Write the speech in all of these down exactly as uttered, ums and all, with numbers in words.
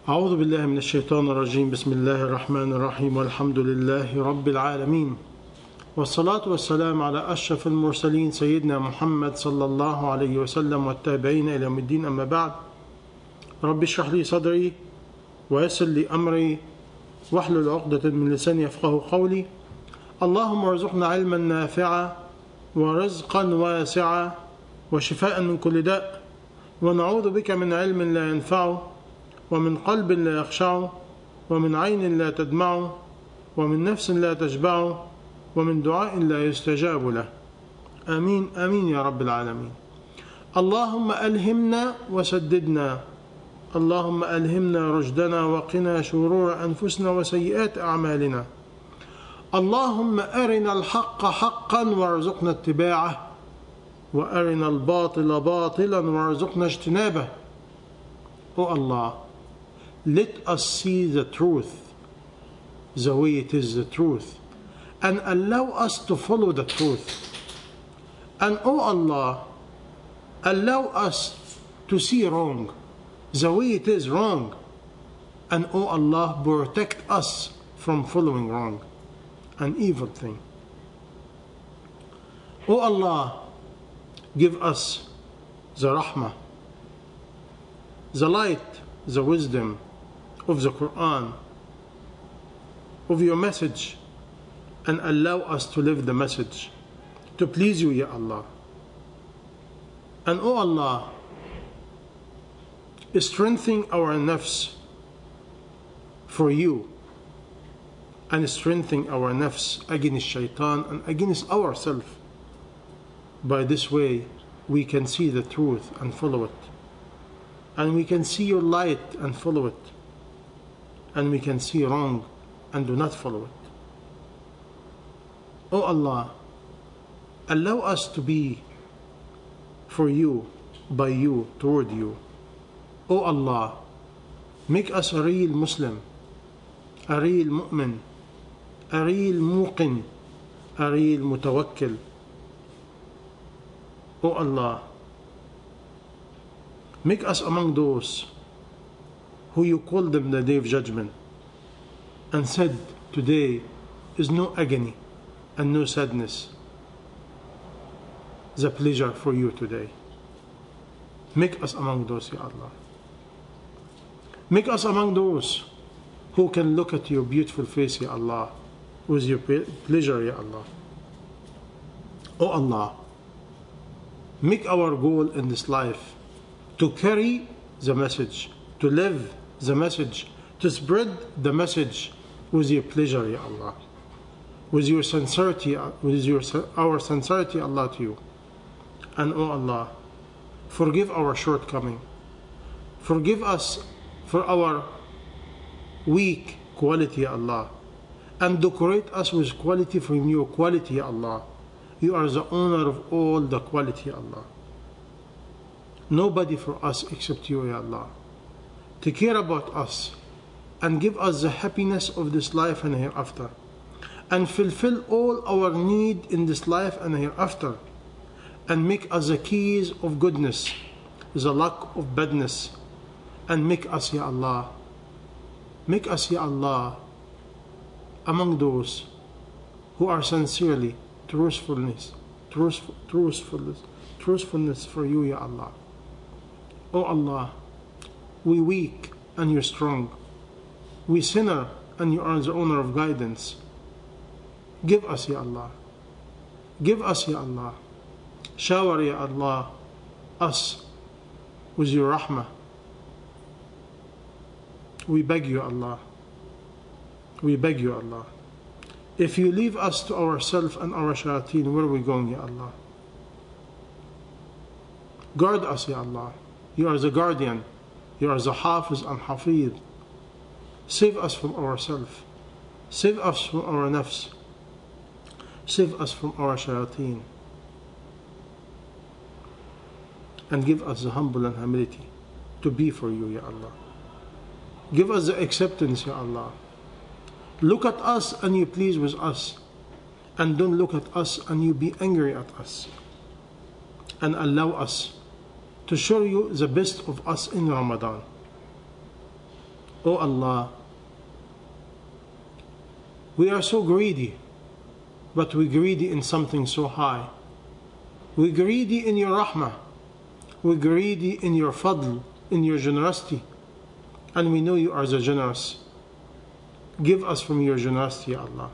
أعوذ بالله من الشيطان الرجيم. بسم الله الرحمن الرحيم، والحمد لله رب العالمين، والصلاة والسلام على أشرف المرسلين سيدنا محمد صلى الله عليه وسلم والتابعين إلى يوم الدين. أما بعد، رب اشرح لي صدري ويسر لي أمري واحلل عقدة من لساني يفقه قولي. اللهم ارزقنا علما نافعا ورزقا واسعا وشفاء من كل داء، ونعوذ بك من علم لا ينفع ومن قلب لا يخشع ومن عين لا تدمع ومن نفس لا تشبع ومن دعاء لا يستجاب له. آمين آمين يا رب العالمين. اللهم ألهمنا وسددنا، اللهم ألهمنا رشدنا وقنا شرور أنفسنا وسيئات أعمالنا. اللهم أرنا الحق حقا وارزقنا اتباعه، وأرنا الباطل باطلا وارزقنا اجتنابه. O Allah, let us see the truth the way it is the truth, and allow us to follow the truth. And O Allah, allow us to see wrong the way it is wrong, and O Allah, protect us from following wrong, an evil thing. O Allah, give us the rahmah, the light, the wisdom of the Quran, of your message, and allow us to live the message to please you, Ya Allah. And O Allah, strengthen our nafs for you, and strengthen our nafs against shaitan and against ourselves. By this way we can see the truth and follow it, and we can see your light and follow it, and we can see wrong and do not follow it. O Allah, allow us to be for you, by you, toward you. O Allah, make us a real Muslim, a real mu'min, a real muqin, a real mutawakkil. O Allah, make us among those who you called them the day of judgment and said, today is no agony and no sadness, the pleasure for you today. Make us among those, Ya Allah. Make us among those who can look at your beautiful face, Ya Allah, with your pleasure, Ya Allah. O Allah, make our goal in this life to carry the message, to live the message, to spread the message with your pleasure, Ya Allah, with your sincerity, with your our sincerity, Allah, to you. And O Allah, forgive our shortcoming, forgive us for our weak quality, Ya Allah, and decorate us with quality from your quality, Ya Allah. You are the owner of all the quality, Ya Allah. Nobody for us except you, Ya Allah. Take care about us and give us the happiness of this life and hereafter, and fulfill all our need in this life and hereafter, and make us the keys of goodness, the lock of badness, and make us, Ya Allah, make us, Ya Allah, among those who are sincerely truthfulness, truthful, truthfulness, truthfulness for you, Ya Allah. O Allah, we weak and you're strong, we sinner and you are the owner of guidance. Give us, Ya Allah, give us, Ya Allah, shower, Ya Allah, us with your rahmah. We beg you, Allah, we beg you, Allah. If you leave us to ourselves and our shayateen, where are we going, Ya Allah? Guard us, Ya Allah. You are the guardian, you are the hafiz and hafid. Save us from ourselves, save us from our nafs, save us from our shayateen, and give us the humble and humility to be for you, Ya Allah. Give us the acceptance, Ya Allah. Look at us and you please with us, and don't look at us and you be angry at us. And allow us to show you the best of us in Ramadan. O Allah, we are so greedy, but we greedy in something so high. We greedy in your rahmah. We greedy in your fadl, in your generosity. And we know you are the generous. Give us from your generosity, Ya Allah.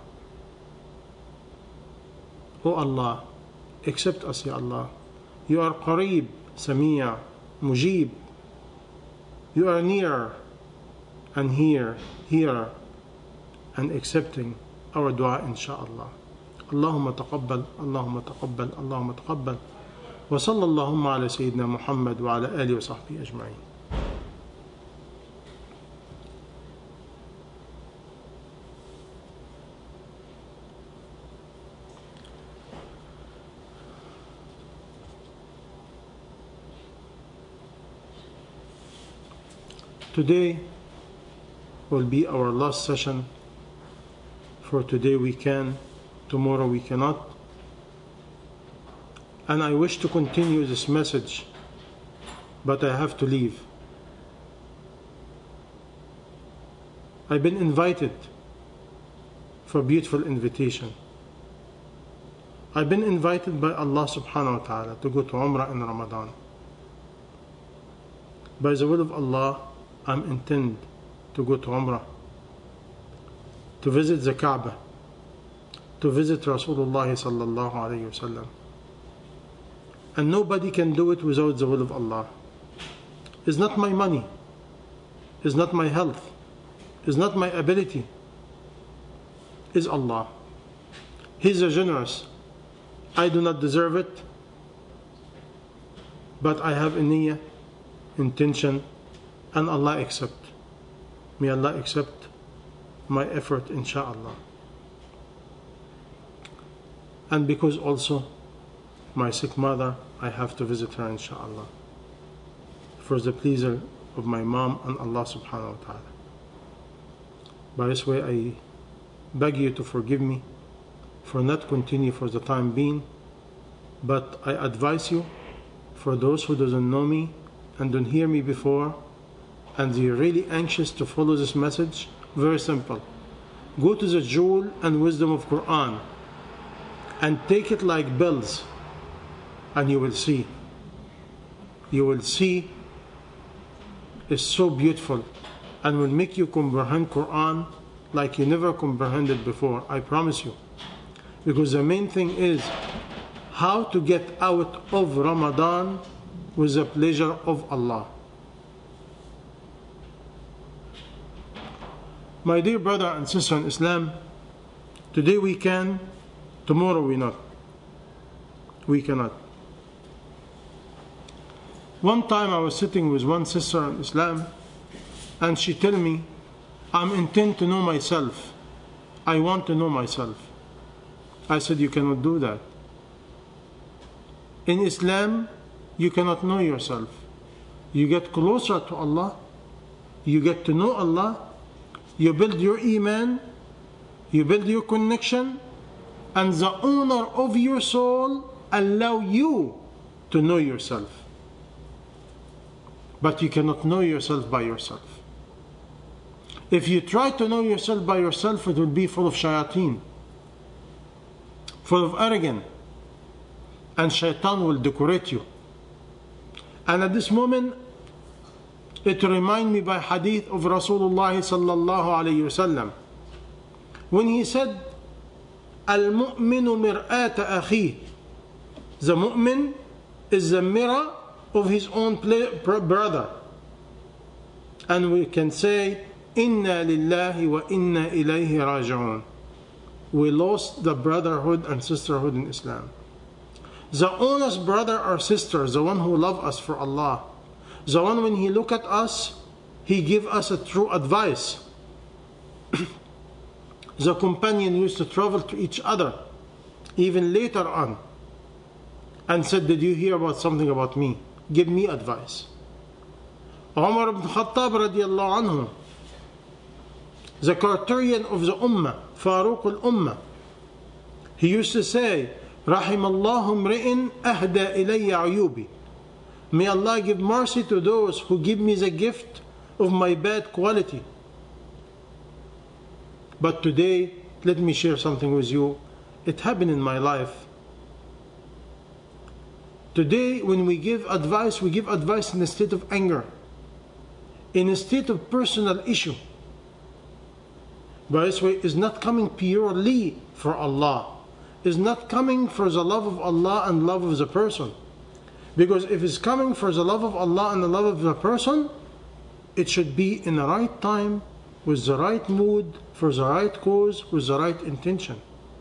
O Allah, accept us, Ya Allah. You are Qareeb, Sami'a, Mujib. You are near and here, here, and accepting our dua, inshaAllah. اللهم تقبل اللهم تقبل اللهم تقبل وصلى اللهم على سيدنا محمد وعلى آله وصحبه أجمعين. Today will be our last session. For today we can, tomorrow we cannot. And I wish to continue this message, but I have to leave. I've been invited for a beautiful invitation. I've been invited by Allah subhanahu wa ta'ala to go to Umrah in Ramadan. By the will of Allah, I'm intend to go to Umrah, to visit the Kaaba, to visit Rasulullah sallallahu alayhi wasallam. And nobody can do it without the will of Allah. It's not my money, it's not my health, it's not my ability. It's Allah. He's a generous. I do not deserve it, but I have a niyyah, intention, and Allah accept. May Allah accept my effort, insha'Allah. And because also my sick mother, I have to visit her, insha'Allah, for the pleasure of my mom and Allah subhanahu wa ta'ala. By this way, I beg you to forgive me for not continue for the time being, but I advise you, for those who doesn't know me and don't hear me before, and they're really anxious to follow this message, very simple. Go to the Jewel and Wisdom of Quran and take it like bells, and you will see. You will see it's so beautiful and will make you comprehend Quran like you never comprehended before. I promise you. Because the main thing is how to get out of Ramadan with the pleasure of Allah. My dear brother and sister in Islam, today we can, tomorrow we not. We cannot. One time I was sitting with one sister in Islam, and she told me, I'm intent to know myself. I want to know myself. I said, you cannot do that. In Islam, you cannot know yourself. You get closer to Allah, you get to know Allah, you build your iman, you build your connection, and the owner of your soul allow you to know yourself. But you cannot know yourself by yourself. If you try to know yourself by yourself, it will be full of shayateen, full of arrogance, and shaitan will decorate you. And at this moment, it reminds me by hadith of Rasulullah sallallahu alayhi wasallam, when he said, Al-mu'minu mir'ata akhi. The mu'min is the mirror of his own brother. And we can say, Inna lillahi wa inna ilayhi raji'un. We lost the brotherhood and sisterhood in Islam. The honest brother or sister, the one who love us for Allah, the one when he look at us, he give us a true advice. The companion used to travel to each other, even later on, and said, did you hear about something about me? Give me advice. Umar ibn Khattab radiallahu anhu, the criterion of the Ummah, Faruq al-Ummah, he used to say, Rahimallahu mri'in ahda ilayya ayubi. May Allah give mercy to those who give me the gift of my bad quality. But today, let me share something with you. It happened in my life. Today, when we give advice, we give advice in a state of anger, in a state of personal issue. By this way, is not coming purely for Allah. Is not coming for the love of Allah and love of the person. Because if it's coming for the love of Allah and the love of the person, it should be in the right time, with the right mood, for the right cause, with the right intention.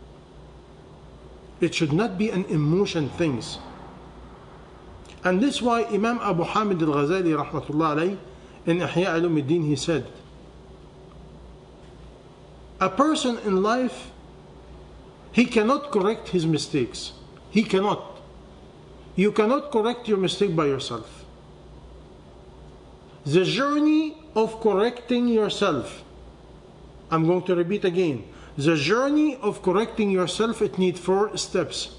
It should not be an emotion things. And this is why Imam Abu Hamid al-Ghazali rahmatullah alayhi in Ihya Ulumuddin, he said, a person in life, he cannot correct his mistakes. He cannot. You cannot correct your mistake by yourself. The journey of correcting yourself, I'm going to repeat again, the journey of correcting yourself, it needs four steps.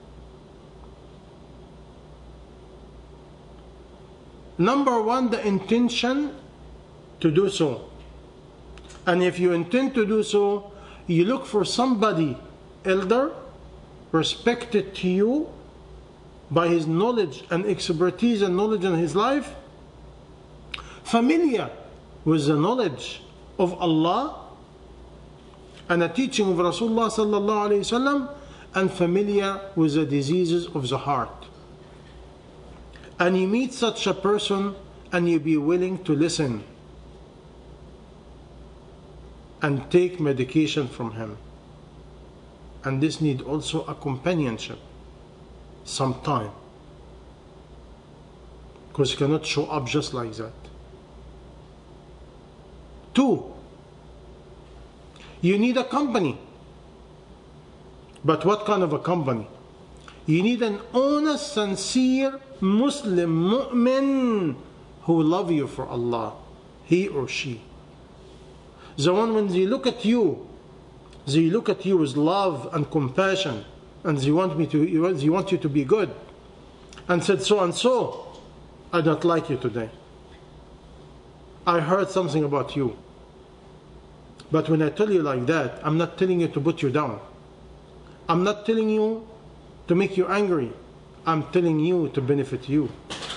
Number one, the intention to do so. And if you intend to do so, you look for somebody elder, respected to you by his knowledge and expertise and knowledge in his life, familiar with the knowledge of Allah and the teaching of Rasulullah sallallahu alayhi wasallam, and familiar with the diseases of the heart. And you meet such a person and you be willing to listen and take medication from him. And this need also a companionship, some time, because you cannot show up just like that. Two, you need a company. But what kind of a company? You need an honest, sincere Muslim mu'min who love you for Allah, he or she. The one when they look at you, they look at you with love and compassion, and they want me to, they want you to be good, and said, so and so, I don't like you today. I heard something about you. But when I tell you like that, I'm not telling you to put you down. I'm not telling you to make you angry. I'm telling you to benefit you.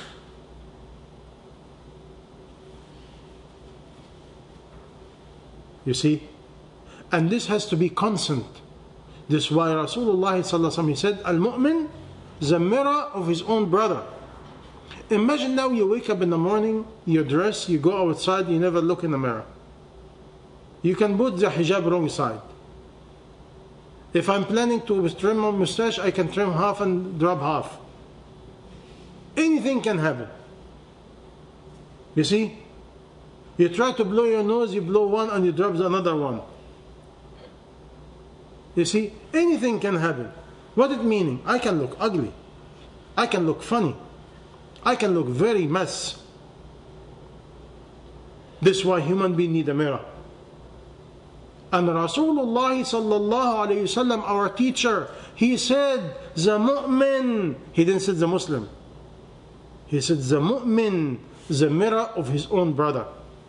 You see? And this has to be constant. This is why Rasulullah sallallahu alaihi wasallam said, Al-Mu'min, the mirror of his own brother. Imagine now you wake up in the morning, you dress, you go outside, you never look in the mirror. You can put the hijab wrong side. If I'm planning to trim my mustache, I can trim half and drop half. Anything can happen. You see? You try to blow your nose, you blow one and you drop another one. You see? Anything can happen. What it meaning? I can look ugly. I can look funny. I can look very mess. This is why human beings need a mirror. And Rasulullah sallallahu alayhi wasallam, our teacher, he said, the mu'min, he didn't say the Muslim. He said the mu'min, the mirror of his own brother.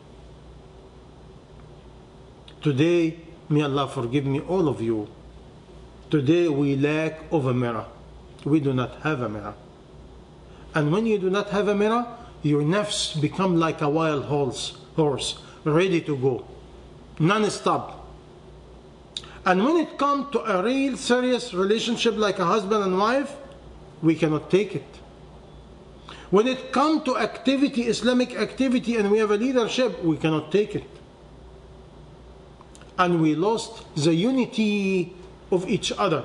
Today, may Allah forgive me, all of you. Today we lack of a mirror. We do not have a mirror. And when you do not have a mirror, your nafs become like a wild horse, horse ready to go, non-stop. And when it comes to a real serious relationship like a husband and wife, we cannot take it. When it comes to activity, Islamic activity, and we have a leadership, we cannot take it. And we lost the unity of each other.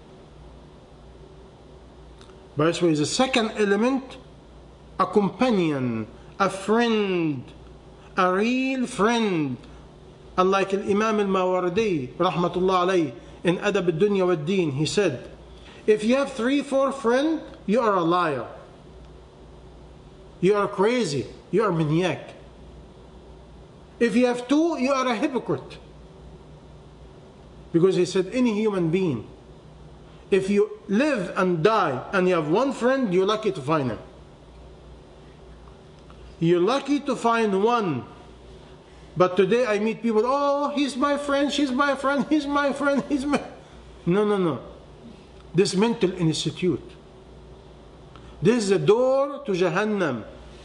By this way, the second element, a companion, a friend, a real friend. Unlike Imam al-Mawardi, rahmatullah alayhi, in Adab al-Dunya wad-Din, he said, if you have three, four friends, you are a liar. You are crazy. You are maniac. If you have two, you are a hypocrite. Because he said, any human being, if you live and die and you have one friend, you're lucky to find him. You're lucky to find one But today I meet people, oh, he's my friend, she's my friend, he's my friend, he's my... No, no, no. This mental institute. This is the door to Jahannam.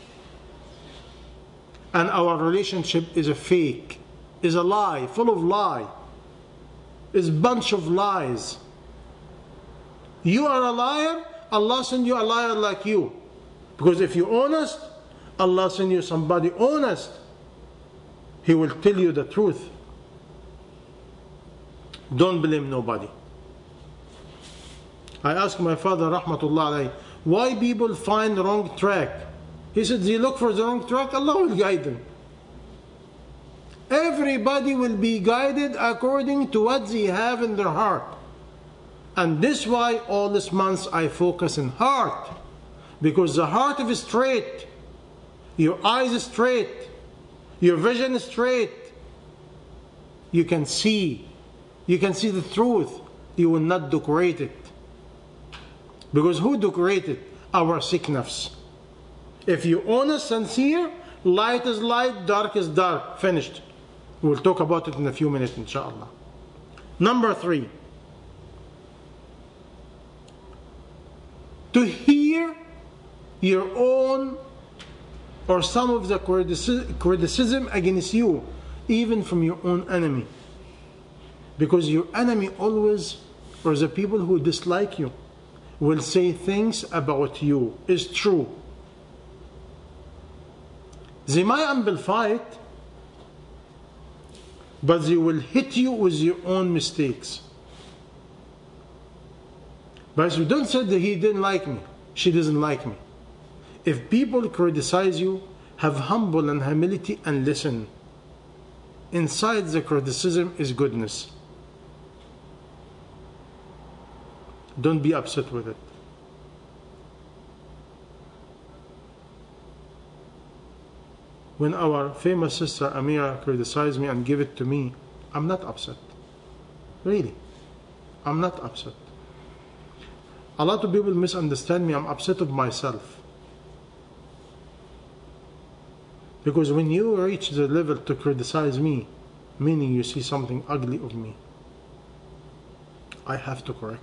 And our relationship is a fake, is a lie, full of lie. Is a bunch of lies. You are a liar, Allah send you a liar like you. Because if you're honest, Allah send you somebody honest. He will tell you the truth. Don't blame nobody. I asked my father, rahmatullah alayhi, why people find the wrong track? He said, they look for the wrong track, Allah will guide them. Everybody will be guided according to what they have in their heart. And this is why all these months I focus on heart. Because the heart is straight, your eyes is straight, your vision is straight, you can see, you can see the truth, you will not decorate it. Because who decorated? Our sick nafs. If you're honest, sincere, light is light, dark is dark, finished. We'll talk about it in a few minutes, inshallah. Number three. To hear your own or some of the criticism against you, even from your own enemy. Because your enemy always, or the people who dislike you, will say things about you. It's true. They might amplify it, but they will hit you with your own mistakes. But you don't say that he didn't like me, she doesn't like me. If people criticize you, have humble and humility and listen. Inside the criticism is goodness. Don't be upset with it. When our famous sister Amira criticized me and gave it to me, I'm not upset. Really, I'm not upset. A lot of people misunderstand me. I'm upset of myself. Because when you reach the level to criticize me, meaning you see something ugly of me, I have to correct.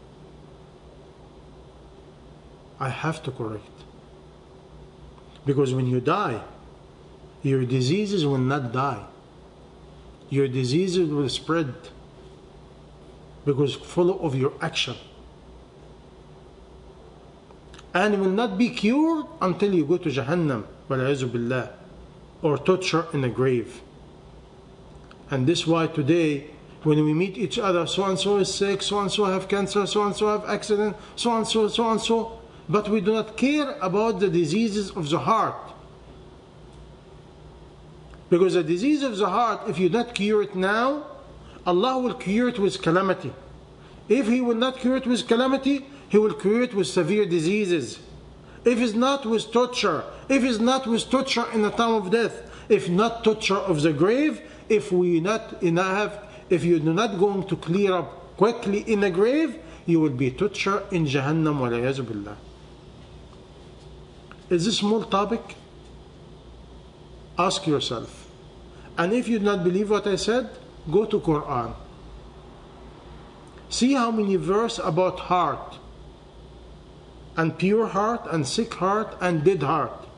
I have to correct. Because when you die, your diseases will not die. Your diseases will spread because full of your action. And will not be cured until you go to Jahannam, wal-'iyadhu billah, or torture in the grave. And this is why today, when we meet each other, so-and-so is sick, so-and-so have cancer, so-and-so have accident, so-and-so, so-and-so, but we do not care about the diseases of the heart. Because the disease of the heart, if you not cure it now, Allah will cure it with calamity. If He will not cure it with calamity, He will cure it with severe diseases. If it's not with torture, if it's not with torture in the time of death, if not torture of the grave, if we not have, if you're not going to clear up quickly in the grave, you will be tortured in Jahannam, wal-'iyadhu billah. Is this a small topic? Ask yourself. And if you do not believe what I said, go to Quran. See how many verses about heart, and pure heart, and sick heart, and dead heart.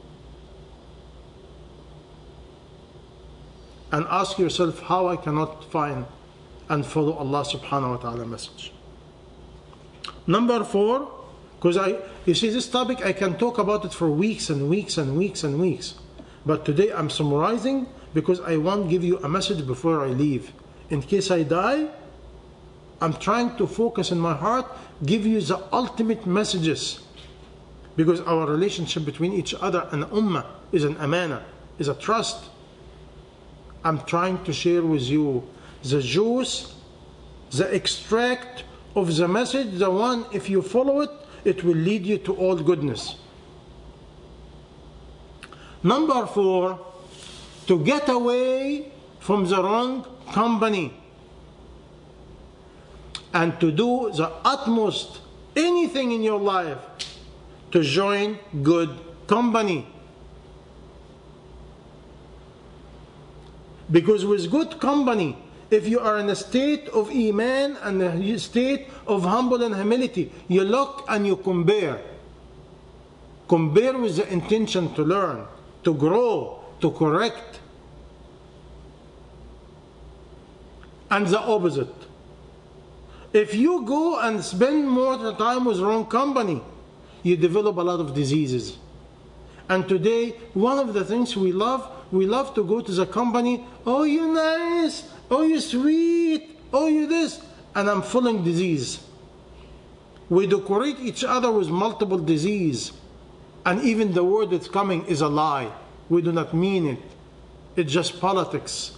And ask yourself how I cannot find and follow Allah subhanahu wa ta'ala message. Number four, because I, you see this topic, I can talk about it for weeks and weeks and weeks and weeks. But today I'm summarizing because I want to give you a message before I leave. In case I die, I'm trying to focus in my heart, give you the ultimate messages. Because our relationship between each other and ummah is an amana, is a trust. I'm trying to share with you the juice, the extract of the message, the one, if you follow it, it will lead you to all goodness. Number four, to get away from the wrong company and to do the utmost, anything in your life, to join good company. Because with good company, if you are in a state of iman and a state of humble and humility, you look and you compare. Compare with the intention to learn, to grow, to correct. And the opposite. If you go and spend more time with wrong company, you develop a lot of diseases. And today, one of the things we love, we love to go to the company, oh, you nice, oh, you sweet, oh, you this, and I'm falling disease. We decorate each other with multiple disease. And even the word that's coming is a lie. We do not mean it. It's just politics.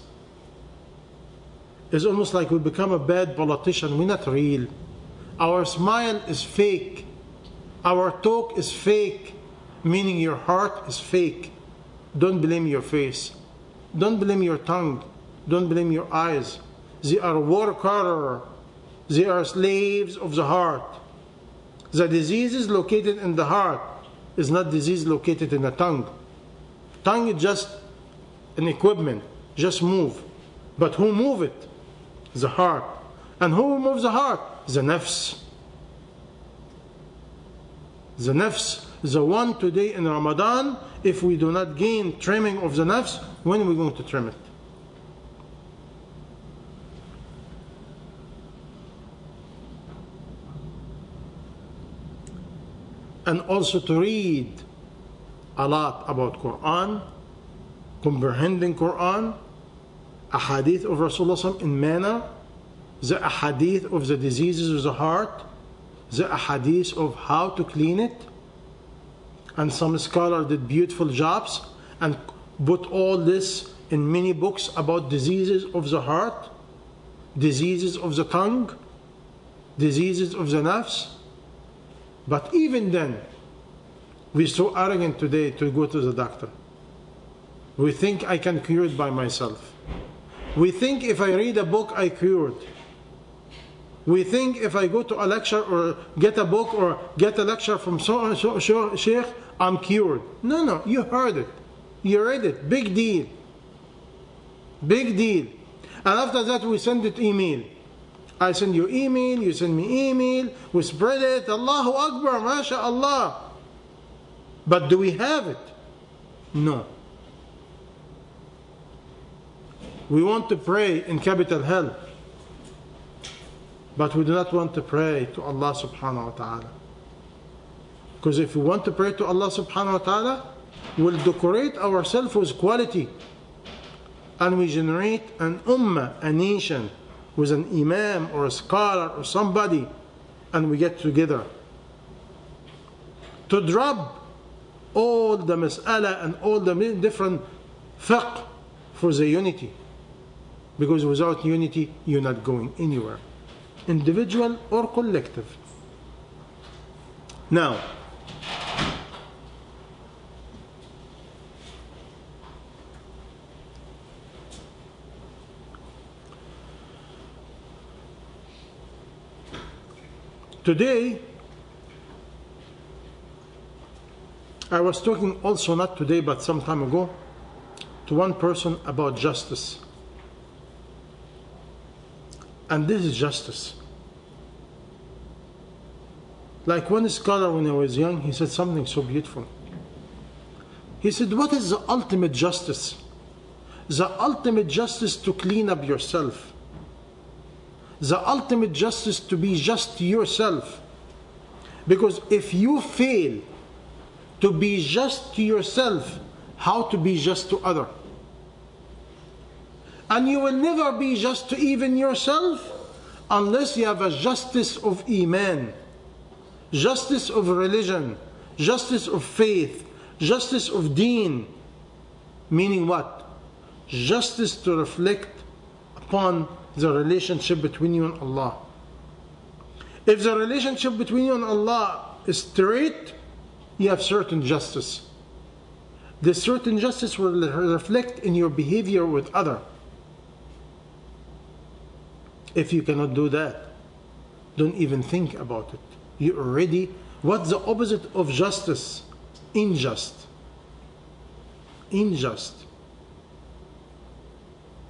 It's almost like we become a bad politician. We're not real. Our smile is fake. Our talk is fake, meaning your heart is fake. Don't blame your face. Don't blame your tongue. Don't blame your eyes. They are workers. They are slaves of the heart. The disease is located in the heart. It's not disease located in the tongue. Tongue is just an equipment. Just move. But who move it? The heart. And who moves the heart? The nafs. The nafs. The one today in Ramadan, if we do not gain trimming of the nafs, when are we going to trim it? And also to read a lot about Quran, comprehending Quran, ahadith of Rasulullah in manner, the ahadith of the diseases of the heart, the ahadith of how to clean it. And some scholars did beautiful jobs and put all this in many books about diseases of the heart, diseases of the tongue, diseases of the nafs. But even then, we're so arrogant today to go to the doctor. We think I can cure it by myself. We think if I read a book, I cured. We think if I go to a lecture or get a book or get a lecture from so and so sheikh, I'm cured. No, no, you heard it. You read it. Big deal. Big deal. And after that, we send it email. I send you email, you send me email, we spread it. Allahu Akbar, MashaAllah. But do we have it? No. We want to pray in capital hell. But we do not want to pray to Allah subhanahu wa ta'ala. Because if we want to pray to Allah subhanahu wa ta'ala, we'll decorate ourselves with quality. And we generate an ummah, a nation, with an imam or a scholar or somebody, and we get together to drop all the mas'ala and all the different fiqh for the unity. Because without unity, you're not going anywhere. Individual or collective. Now, today, I was talking also not today but some time ago to one person about justice. And this is justice. Like one scholar when I was young, he said something so beautiful. He said, what is the ultimate justice? The ultimate justice to clean up yourself. The ultimate justice to be just to yourself. Because if you fail to be just to yourself, how to be just to other? And you will never be just to even yourself unless you have a justice of iman, justice of religion, justice of faith, justice of deen. Meaning what? Justice to reflect upon the relationship between you and Allah. If the relationship between you and Allah is straight, you have certain justice. This certain justice will reflect in your behavior with others. If you cannot do that, don't even think about it. You already, what's the opposite of justice? Unjust. Unjust.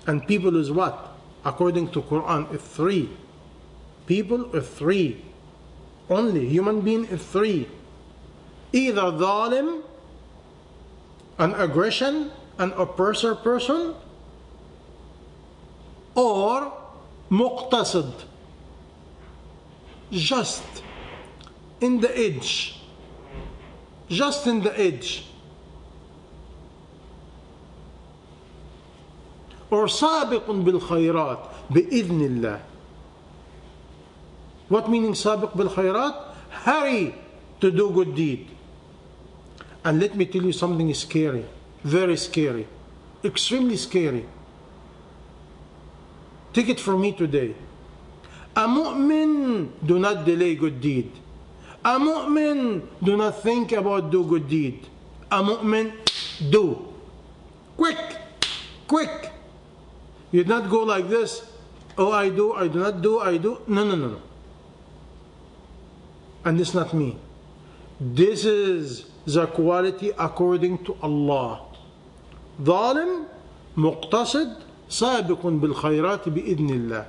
And people is what? According to Quran, is three. People are three. Only human being is three. Either zalim, an aggression, an oppressor person, or muqtasid, just in the edge. Just in the edge. Or سابق بالخيرات بإذن الله. What meaning سابق بالخيرات? Hurry to do good deed. And let me tell you something scary, very scary, extremely scary. Take it from me today. A mu'min do not delay good deed. A mu'min do not think about do good deed. A mu'min do. Quick, quick. You do not go like this. Oh, I do, I do not do, I do. No, no, no, no. And this is not me. This is the quality according to Allah. ظالم مقتصد سابق بالخيرات بإذن الله.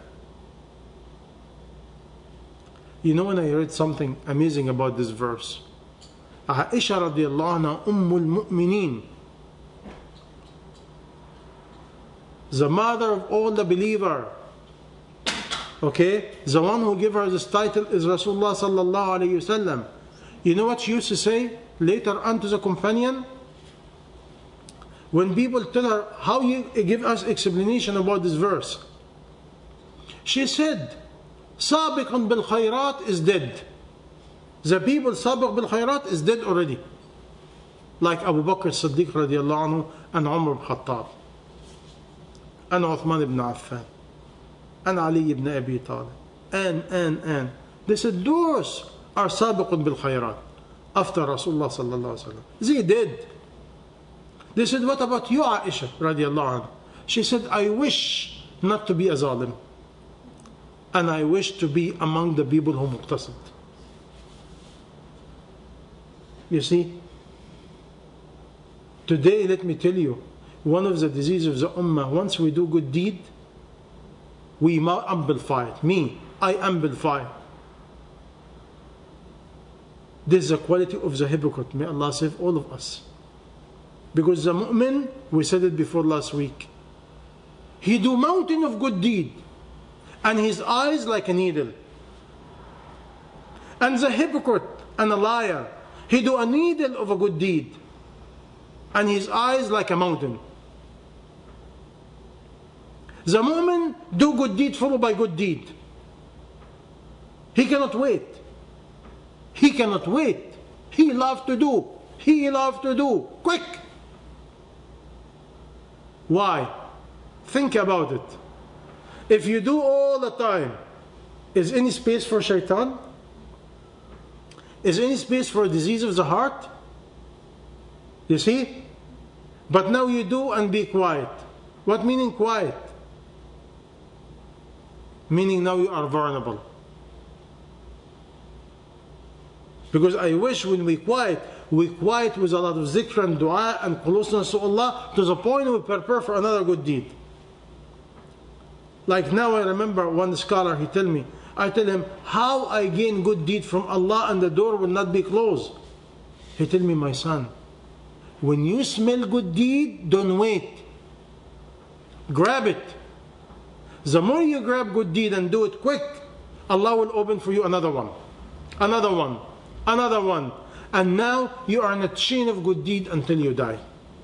You know, when I read something amazing about this verse, Aisha radiallahu anha, Ummul Mu'mineen, the mother of all the believer, okay, the one who gave her this title is Rasulullah sallallahu alayhi wasallam. You know what she used to say later on to the companion? When people tell her, how you give us explanation about this verse? She said, Sabiqun bil khayrat is dead. The people Sabiq bil khayrat is dead already. Like Abu Bakr as-Siddiq radiallahu anhu and Umar ibn Khattab and Uthman ibn Affan and Ali ibn Abi Talib and, and, and. They said those are Sabiqun bil khayrat after Rasulullah sallallahu alaihi wasallam. They did. They said, what about you, Aisha radiallahu anha? She said, I wish not to be a zalim. And I wish to be among the people who muqtasid. You see, today, let me tell you, one of the diseases of the ummah, once we do good deed, we amplify it. Me, I amplify it. This is the quality of the hypocrite. May Allah save all of us. Because the mu'min, we said it before last week, he do mountain of good deed, and his eyes like a needle. And the hypocrite and a liar, he do a needle of a good deed, and his eyes like a mountain. The mu'min do good deed followed by good deed. He cannot wait. He cannot wait. He love to do. He love to do. Quick. Why? Think about it. If you do all the time, is any space for shaitan? Is any space for a disease of the heart? You see? But now you do and be quiet. What meaning quiet? Meaning now you are vulnerable. Because I wish when we quiet, we quiet with a lot of zikr and dua and closeness to Allah, to the point we prepare for another good deed. Like now I remember one scholar, he tell me, I tell him, how I gain good deed from Allah and the door will not be closed? He tell me, my son, when you smell good deed, don't wait. Grab it. The more you grab good deed and do it quick, Allah will open for you another one, another one, another one. And now you are in a chain of good deed until you die.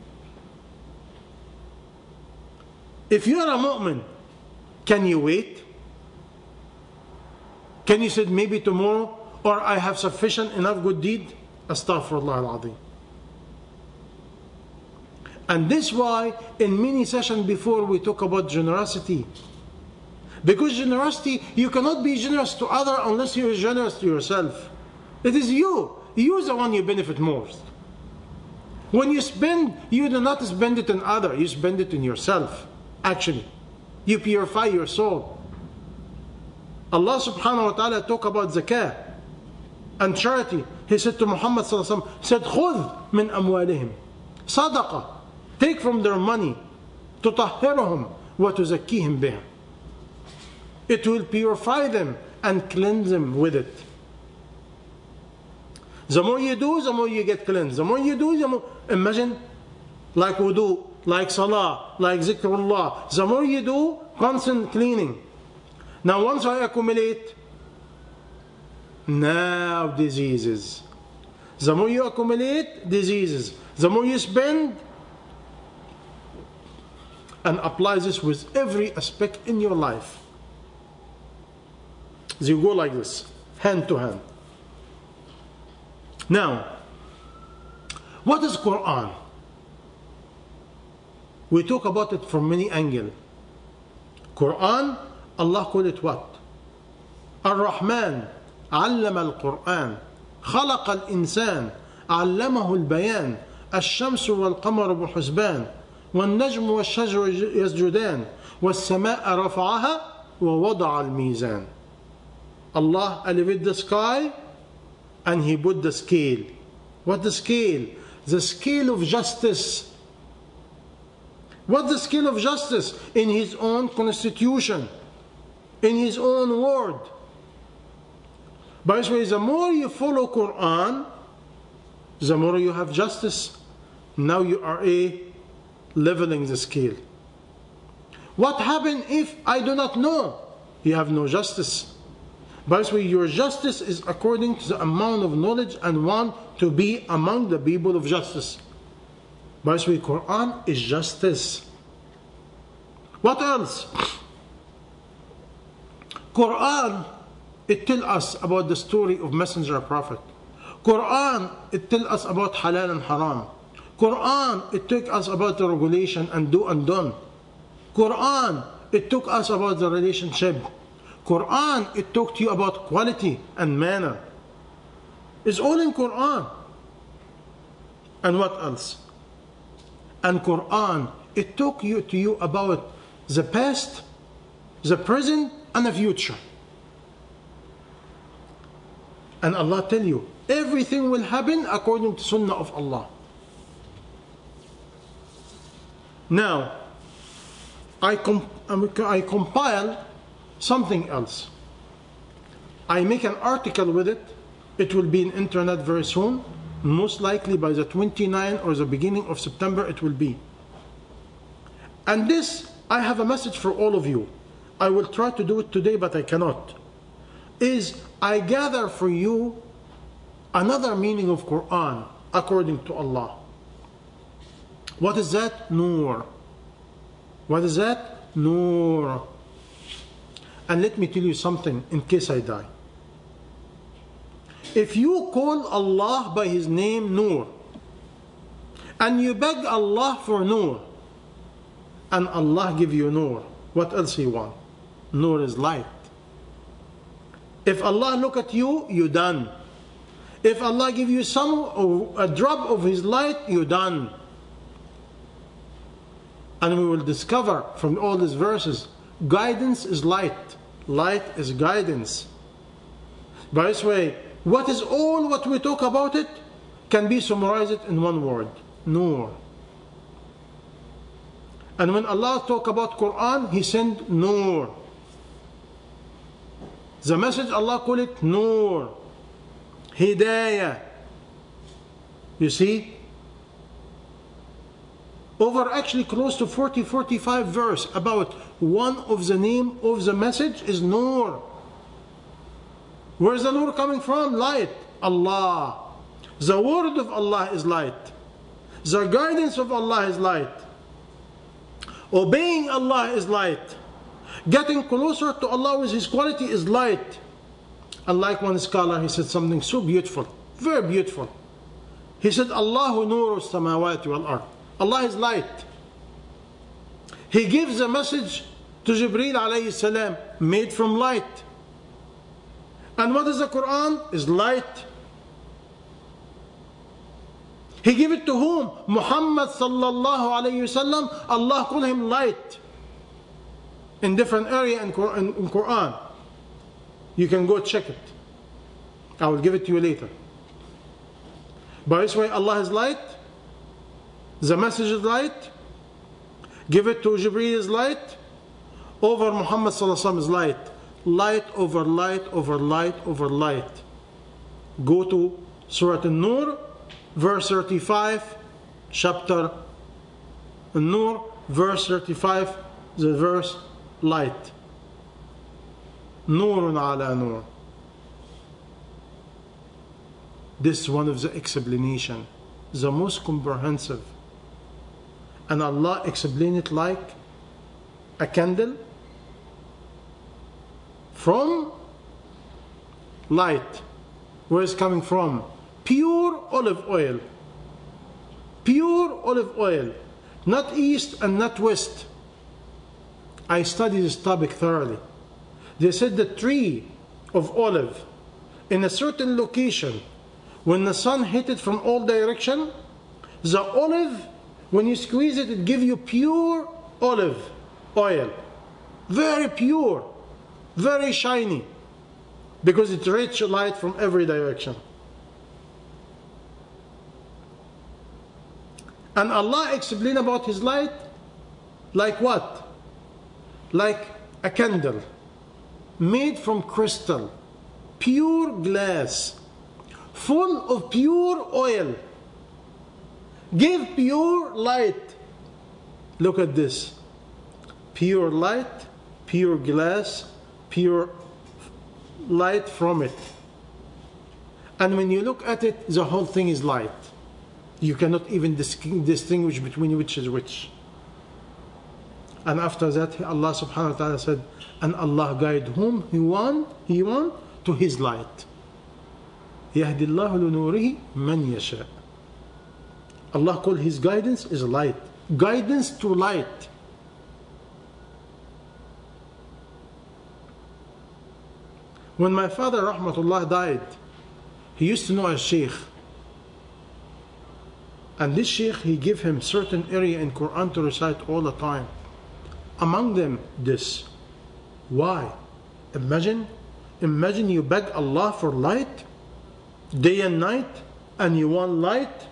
If you are a mu'min, can you wait? Can you say maybe tomorrow, or I have sufficient enough good deed? Astaghfirullah al-Azim. And this is why in many sessions before we talk about generosity. Because generosity, you cannot be generous to others unless you are generous to yourself. It is you. You are the one you benefit most. When you spend, you do not spend it on others, you spend it on yourself. Actually, you purify your soul. Allah subhanahu wa ta'ala talk about zakah and charity. He said to Muhammad sallallahu alaihi wasallam, said, خُذْ مِنْ أَمْوَالِهِمْ صَدَقَةً. Take from their money. تُطَهِّرُهُمْ وتزكيهم بها. It will purify them and cleanse them with it. The more you do, the more you get cleansed. The more you do, the more... Imagine, like wudu, like salah, like zikrullah. The more you do, constant cleaning. Now once I accumulate, now diseases. The more you accumulate, diseases. The more you spend, and apply this with every aspect in your life. So you go like this, hand to hand. Now, what is Quran? We talk about it from many angles. Quran, Allah called it what? Ar-Rahman, علم القرآن, خلق الإنسان, علمه البيان, الشمس والقمر بحسبان, والنجم والشجر يسجدان, والسماء رفعها ووضع الميزان. Allah elevated the sky and He put the scale. What the scale? The scale of justice. What the scale of justice? In His own constitution, in His own word. By the way, the more you follow Quran, the more you have justice. Now you are a leveling the scale. What happens if I do not know? You have no justice. By the way, your justice is according to the amount of knowledge and want to be among the people of justice. By the way, Quran is justice. What else? Quran, it tells us about the story of Messenger of Prophet. Quran, it tells us about halal and haram. Quran, it took us about the regulation and do and done. Quran, it took us about the relationship. Quran, it talked to you about quality and manner. It's all in Quran. And what else? And Quran, it talked you, to you about the past, the present, and the future. And Allah tell you, everything will happen according to Sunnah of Allah. Now, I, comp I compile something else. I make an article with it. It will be in internet very soon. Most likely by the twenty-ninth or the beginning of September it will be. And this, I have a message for all of you. I will try to do it today, but I cannot. Is I gather for you another meaning of Quran according to Allah. What is that? Nur. What is that? Nur. And let me tell you something in case I die. If you call Allah by His name Nur, and you beg Allah for Nur, and Allah give you Nur, what else He want? Nur is light. If Allah look at you, you done. If Allah give you some, or a drop of His light, you done. And we will discover from all these verses, guidance is light. Light is guidance. By this way, what is all what we talk about it can be summarized in one word, Nur. And when Allah talk about Quran, He sent Nur. The message Allah call it Nur, Hidayah. You see? Over actually close to forty, forty-five verse about one of the name of the message is Nur. Where's the Nur coming from? Light. Allah. The word of Allah is light. The guidance of Allah is light. Obeying Allah is light. Getting closer to Allah with His quality is light. And like one scholar, he said something so beautiful, very beautiful. He said, Allahu nuru samawati wal ard. Allah is light. He gives a message to Jibreel alayhi salam, made from light. And what is the Quran? Is light. He gave it to whom? Muhammad sallallahu alayhi wasallam. Allah called him light. In different area in Quran. You can go check it. I will give it to you later. By this way, Allah is light. The message is light. Give it to Jibreel is light. over Muhammad sallallahu alaihi wasallam is light. Light over light over light over light. Go to Surah An-Nur, verse thirty-five, chapter An-Nur, verse thirty-five, the verse light. Nurun ala nur. This is one of the explanation, the most comprehensive. And Allah explained it like a candle from light. Where is it coming from? Pure olive oil. Pure olive oil. Not east and not west. I studied this topic thoroughly. They said the tree of olive in a certain location, when the sun hit it from all direction, the olive, when you squeeze it, it gives you pure olive oil. Very pure, very shiny, because it rich light from every direction. And Allah explained about His light like what? Like a candle made from crystal, pure glass, full of pure oil. Give pure light. Look at this. Pure light, pure glass, pure light from it. And when you look at it, the whole thing is light. You cannot even distinguish between which is which. And after that, Allah subhanahu wa ta'ala said, and Allah guide whom He want, He want to His light. يهدي الله لنوره من يشاء. Allah called His guidance is light. Guidance to light. When my father rahmatullah died, he used to know a sheikh. And this sheikh, he gave him certain area in Quran to recite all the time. Among them, this. Why? Imagine, imagine you beg Allah for light, day and night, and you want light.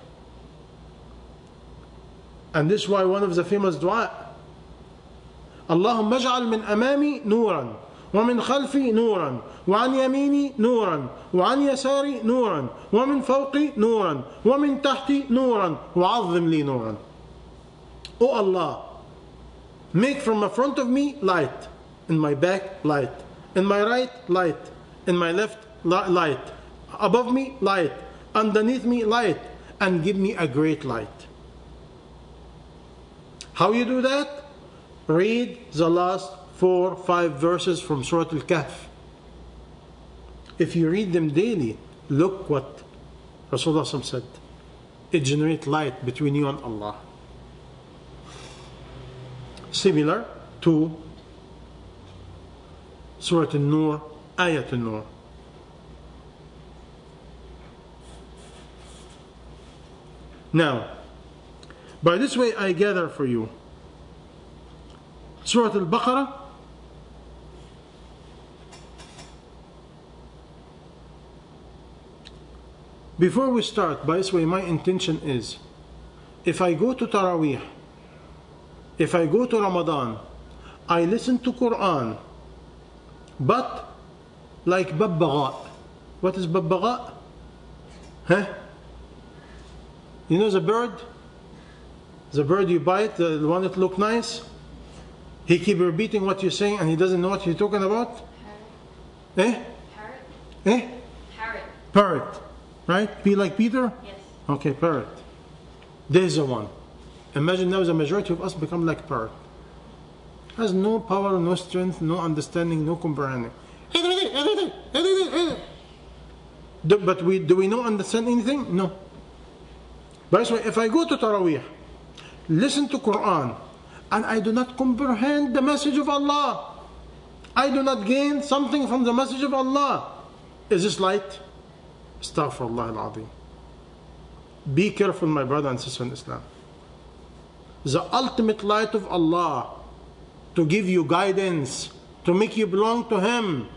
And this is why one of the famous dua, اللهم اجعل من أمامي نورا ومن خلفي نورا وعن يميني نورا وعن يساري نورا ومن فوقي نورا ومن تحتي نورا وعظم لي نورا. Oh Allah, make from the front of me light, in my back light, in my right light, in my left light, above me light, underneath me light, and give me a great light. How you do that? Read the last four, five verses from Surah Al-Kahf. If you read them daily, look what Rasulullah said. It generates light between you and Allah. Similar to Surah An-Nur, Ayat An-Nur. Now, by this way I gather for you Surah Al-Baqarah, before we start, by this way my intention is, if I go to Taraweeh, if I go to Ramadan, I listen to Quran, but like babbaga. What is babbaga? Huh? You know the bird? The bird you bite, the one that look nice? He keep repeating what you're saying and he doesn't know what you're talking about? Parrot. Eh? Parrot. Eh? Parrot. Parrot. Right? Be like Peter? Yes. Okay, parrot. There's the one. Imagine now the majority of us become like parrot. Has no power, no strength, no understanding, no comprehending. Do, but we do we not understand anything? No. By the way, if I go to Taraweeh, listen to Quran, and I do not comprehend the message of Allah, I do not gain something from the message of Allah, is this light? Astaghfirullah al-Azim. Be careful, my brother and sister in Islam. The ultimate light of Allah, to give you guidance, to make you belong to Him.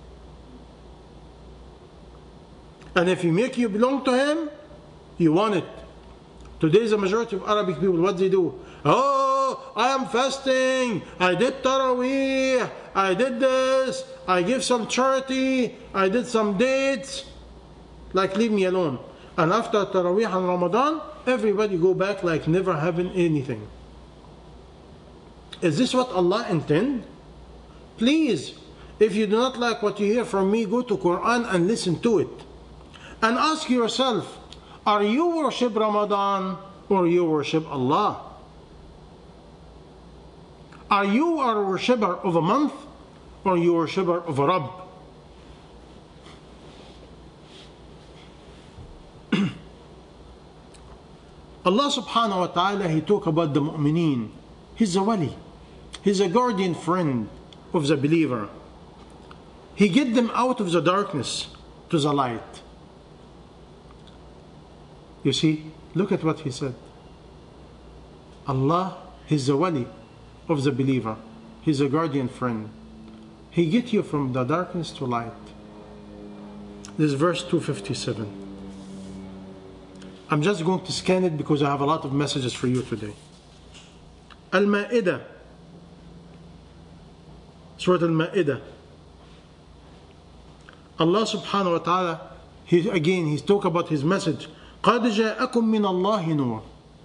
And if He make you belong to Him, you want it. Today the majority of Arabic people, what they do? Oh, oh, I am fasting, I did Taraweeh, I did this, I give some charity, I did some dates. Like, leave me alone. And after Taraweeh and Ramadan, everybody go back like never having anything. Is this what Allah intend? Please, if you do not like what you hear from me, go to Quran and listen to it. And ask yourself, are you worship Ramadan or you worship Allah? Are you a worshipper of a month or you worshipper of a Rabb? Allah subhanahu wa ta'ala, He talk about the mu'mineen. He's a wali. He's a guardian friend of the believer. He get them out of the darkness to the light. You see, look at what He said. Allah, He's the wali of the believer. He's a guardian friend. He get you from the darkness to light. This is verse two fifty-seven. I'm just going to scan it because I have a lot of messages for you today. Al-Ma'idah. Surah Al-Ma'idah. Allah subhanahu wa ta'ala, he, again, He's talk about His message. قَدْ جَاءَكُم مِّنَ اللَّهِ نُورٌ.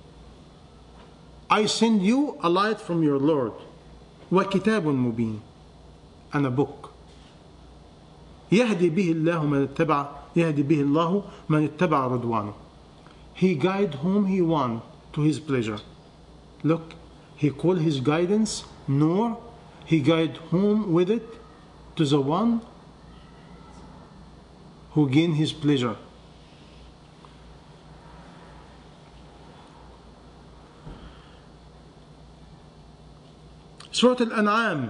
I send you a light from your Lord. وَكِتَابٌ مُبِينٌ. And a book. يَهْدِي بِهِ اللَّهُ مَنِ اتَّبَعَ يَهْدِي بِهِ اللَّهُ مَنِ اتَّبَعَ رِضْوَانَهُ. He guide whom He want to His pleasure. Look, He call His guidance Nur. He guide whom with it to the one who gain His pleasure. Surah Al-An'am,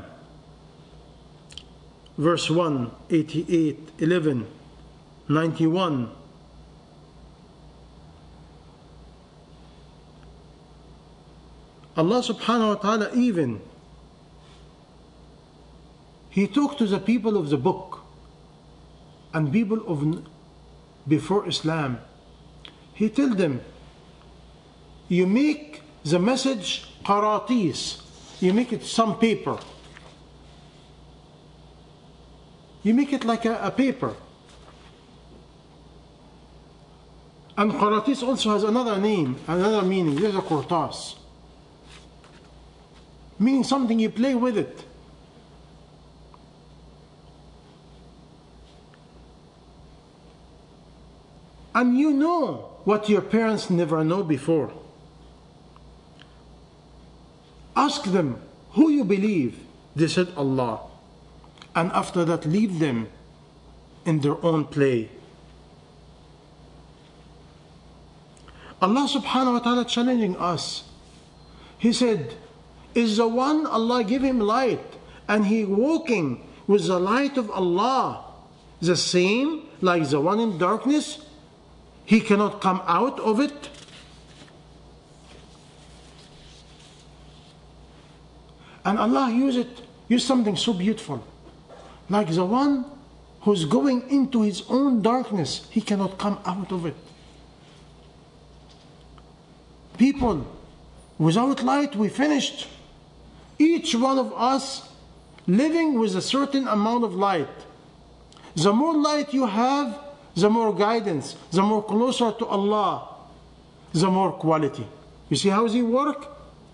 verse one, eighty-eight, eleven, ninety-one. Allah subhanahu wa ta'ala even, He talked to the people of the book and people of before Islam. He told them, you make the message qaratis, you make it some paper. You make it like a, a paper. And qaratis also has another name, another meaning. There's a qurtas, meaning something you play with it. And you know what your parents never know before. Ask them who you believe. They said Allah. And after that, leave them in their own play. Allah subhanahu wa ta'ala challenging us. He said, is the one Allah give him light and he walking with the light of Allah the same like the one in darkness? He cannot come out of it? And Allah use it, use something so beautiful. Like the one who's going into his own darkness, he cannot come out of it. People, without light, we finished. Each one of us living with a certain amount of light. The more light you have, the more guidance, the more closer to Allah, the more quality. You see how does He work?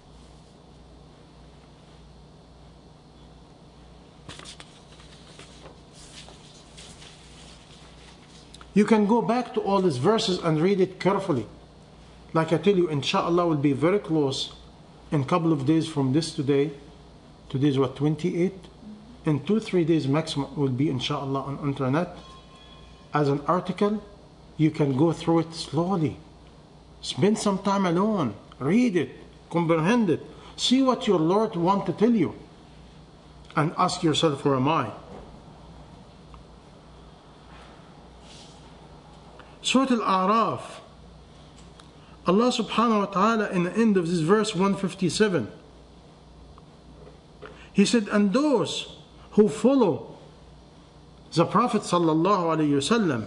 You can go back to all these verses and read it carefully. Like I tell you, inshallah, will be very close in a couple of days from this today. Today is what, twenty-eight? In two, three days maximum will be inshallah on internet. As an article, you can go through it slowly. Spend some time alone. Read it. Comprehend it. See what your Lord wants to tell you. And ask yourself, who am I? Surah Al-A'raf. Allah subhanahu wa ta'ala in the end of this verse one fifty-seven. He said, and those who follow the Prophet sallallahu alaihi wasallam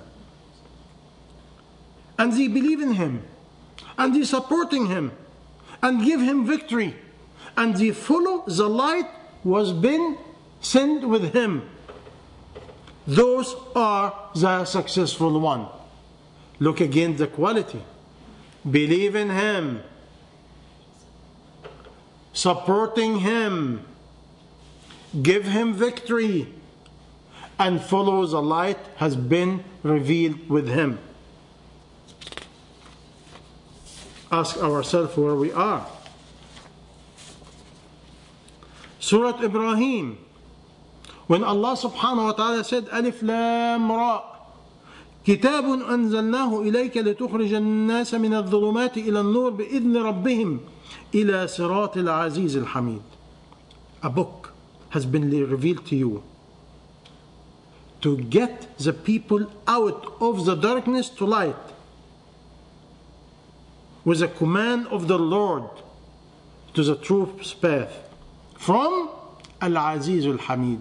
and they believe in him and they supporting him and give him victory and they follow the light was been sent with him. Those are the successful one. Look again the quality. Believe in him, supporting him, give him victory, and follow the light has been revealed with him. Ask ourselves where we are. Surah Ibrahim, when Allah subhanahu wa ta'ala said, Alif Lam Ra, كتاب أنزلناه إليك لتخرج الناس من الظلمات إلى النور بإذن ربهم إلى صراط العزيز الحميد. A book has been revealed to you to get the people out of the darkness to light with a command of the Lord to the true path from Al-Aziz Al-Hamid,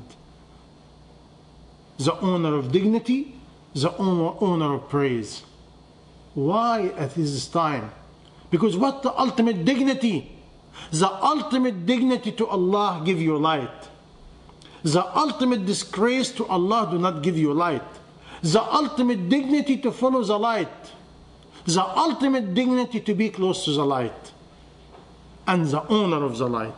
the owner of dignity, the owner, owner of praise. Why at this time? Because what the ultimate dignity? The ultimate dignity to Allah give you light. The ultimate disgrace to Allah do not give you light. The ultimate dignity to follow the light. The ultimate dignity to be close to the light. And the owner of the light.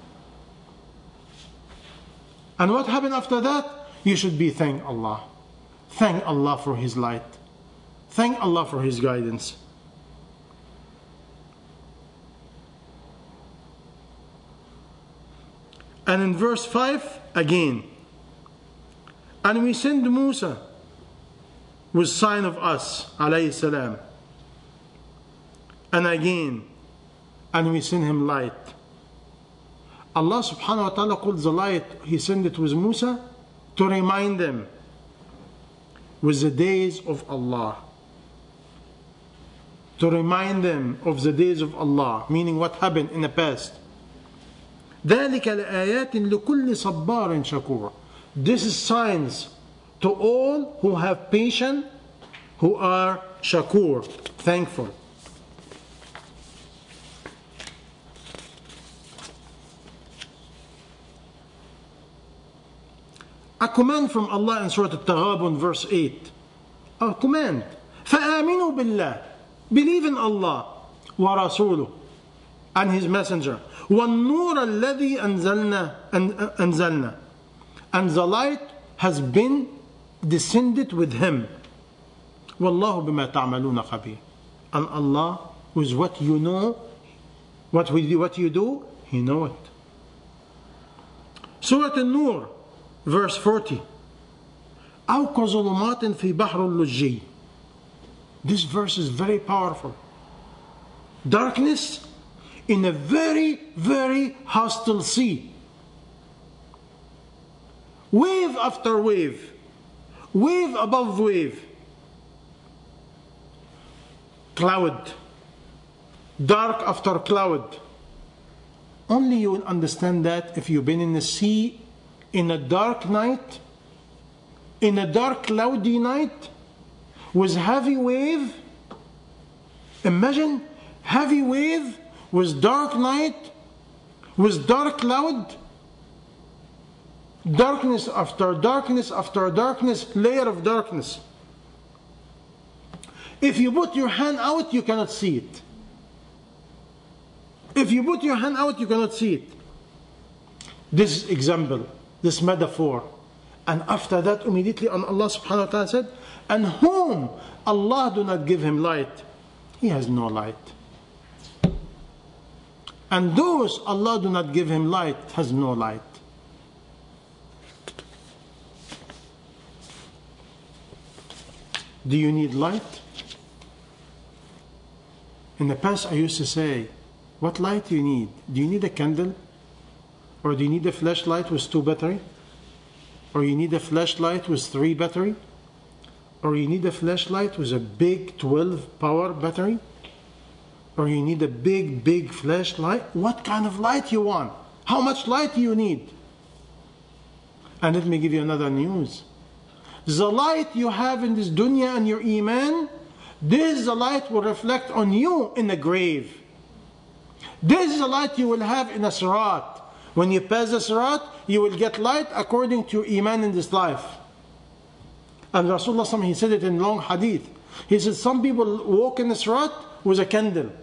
And what happened after that? You should be thank Allah. Thank Allah for His light. Thank Allah for His guidance. And in verse five again, and we send Musa with sign of us, alayhi salam. And again, and we send him light. Allah subhanahu wa ta'ala called the light, He sent it with Musa to remind them with the days of Allah. To remind them of the days of Allah, meaning what happened in the past. ذَلِكَ لَآيَاتٍ لِكُلِّ صَبَّارٍ شَكُورٍ. This is signs to all who have patience, who are shakur, thankful. A command from Allah in Surah Al-Taghabun verse eight. A command. فَآمِنُوا بِاللَّهِ. Believe in Allah وَرَسُولُهُ and His Messenger. وَالنُّورَ الَّذِي أَنزَلْنَا أَنزَلْنَا. And the light has been descended with Him. وَاللَّهُ بِمَا تَعْمَلُونَ خَبِيرٌ. And Allah, with what you know, what, we, what you do, He knows it. Surah An-Nur verse forty. أَوْ كَظُلُمَاتٍ فِي بَحْرِ اللُّجِّيِّ. This verse is very powerful. Darkness in a very, very hostile sea. Wave after wave. Wave above wave. Cloud. Dark after cloud. Only you will understand that if you've been in the sea in a dark night, in a dark cloudy night, with heavy wave. Imagine heavy wave with dark night, with dark cloud, darkness after darkness after darkness, layer of darkness. If you put your hand out, you cannot see it. If you put your hand out, you cannot see it. This example, this metaphor. And after that, immediately on Allah subhanahu wa ta'ala said, and whom Allah do not give him light, he has no light. And those Allah do not give him light, has no light. Do you need light? In the past I used to say, what light do you need? Do you need a candle? Or do you need a flashlight with two battery? Or you need a flashlight with three battery? Or you need a flashlight with a big twelve power battery? Or you need a big, big flashlight? What kind of light you want? How much light do you need? And let me give you another news. The light you have in this dunya and your iman, this the light will reflect on you in the grave. This is the light you will have in a sirat. When you pass the sirat, you will get light according to your iman in this life. And Rasulullah, he said it in long hadith. He said some people walk in the sirat with a candle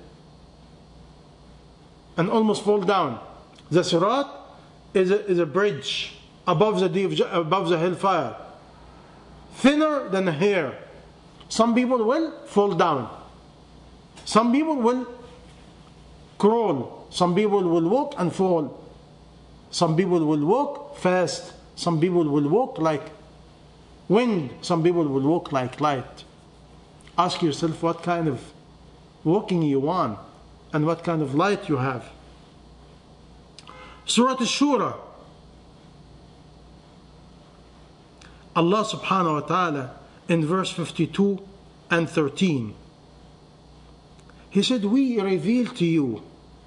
and almost fall down. The sirat is a, is a bridge above the, above the hellfire, thinner than a hair. Some people will fall down. Some people will crawl. Some people will walk and fall. Some people will walk fast. Some people will walk like wind. Some people will walk like light. Ask yourself what kind of walking you want and what kind of light you have. Surah Ash-Shura. Allah subhanahu wa ta'ala in verse fifty-two and thirteen. He said, we reveal to you.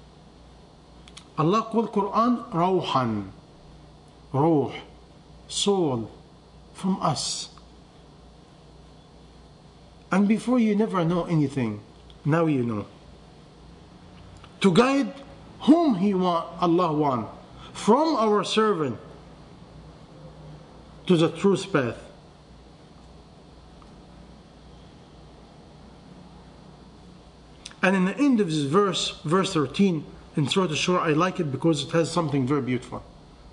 Allah called Quran Rawhan. Ruh. Soul. From us. And before you never know anything. Now you know. To guide whom He want, Allah want. From our servant. To the truth path. And in the end of this verse, verse thirteen, in Surah Ash-Shura, I like it because it has something very beautiful.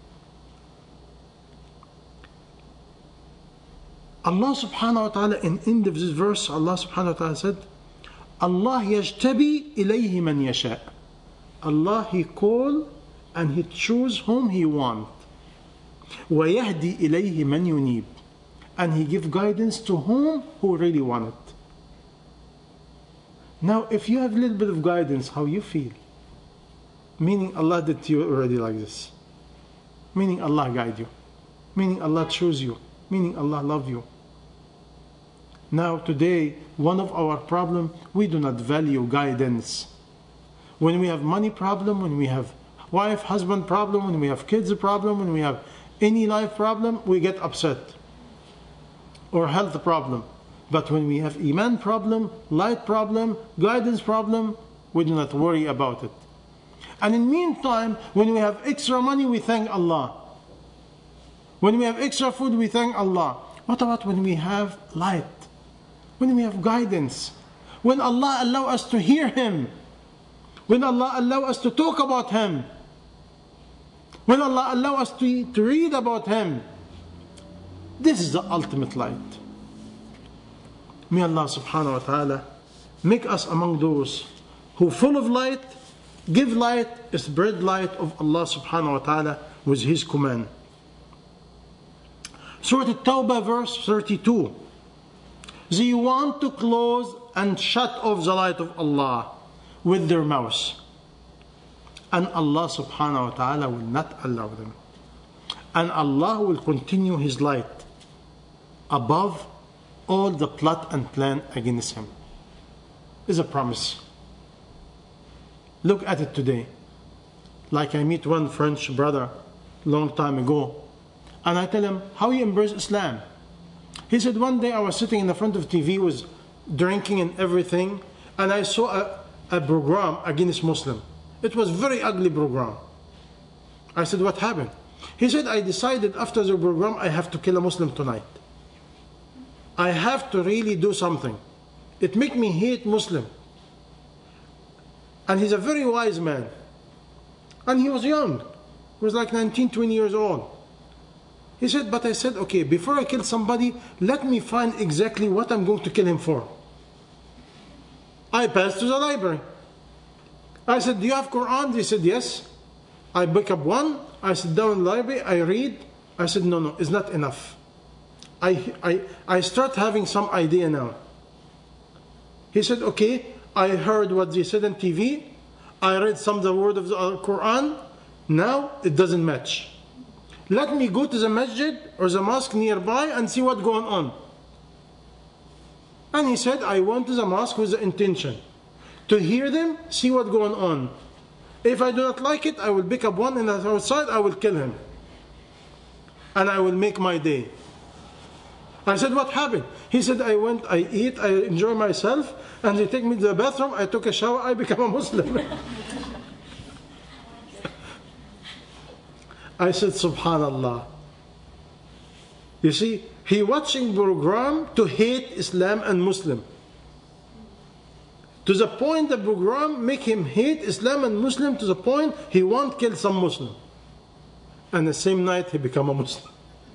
Allah subhanahu wa ta'ala, in the end of this verse, Allah subhanahu wa ta'ala said, Allah yajtabi ilayhi man yasha. Allah, He call and He choose whom He want. وَيَهْدِي إِلَيْهِ مَنْ يُنِيبُ. And He give guidance to whom who really want it. Now, if you have a little bit of guidance, how you feel? Meaning Allah did to you already like this. Meaning Allah guide you. Meaning Allah choose you. Meaning Allah love you. Now, today, one of our problem, we do not value guidance. When we have money problem, when we have wife, husband problem, when we have kids problem, when we have any life problem, we get upset. Or health problem. But when we have iman problem, light problem, guidance problem, we do not worry about it. And in the meantime, when we have extra money, we thank Allah. When we have extra food, we thank Allah. What about when we have light? When we have guidance? When Allah allow us to hear Him? When Allah allow us to talk about Him? When Allah allow us to, to read about Him? This is the ultimate light. May Allah subhanahu wa ta'ala make us among those who full of light, give light, spread light of Allah subhanahu wa ta'ala with His command. Surah At-Tawbah verse thirty-two. They want to close and shut off the light of Allah with their mouth. And Allah subhanahu wa ta'ala will not allow them. And Allah will continue His light above all the plot and plan against Him. Is a promise. Look at it today. Like I meet one French brother long time ago, and I tell him, how you embrace Islam? He said, one day I was sitting in the front of T V, was drinking and everything, and I saw a, a program against Muslim. It was very ugly program. I said, what happened? He said, I decided after the program I have to kill a Muslim tonight. I have to really do something. It make me hate Muslim. And he's a very wise man. And he was young. He was like nineteen, twenty years old. He said, but I said, okay, before I kill somebody, let me find exactly what I'm going to kill him for. I passed to the library. I said, do you have Quran? They said, yes. I pick up one. I sit down in the library. I read. I said, no, no, it's not enough. I, I, I start having some idea now. He said, okay, I heard what they said on T V. I read some of the word of the Quran. Now it doesn't match. Let me go to the masjid or the mosque nearby and see what's going on. And he said, I went to the mosque with the intention to hear them, see what's going on. If I do not like it, I will pick up one and outside I will kill him. And I will make my day. I said, what happened? He said, I went, I eat, I enjoy myself, and they take me to the bathroom, I took a shower, I become a Muslim. I said, Subhanallah. You see, he watching program to hate Islam and Muslim. To the point the program make him hate Islam and Muslim to the point he won't kill some Muslim. And the same night he become a Muslim.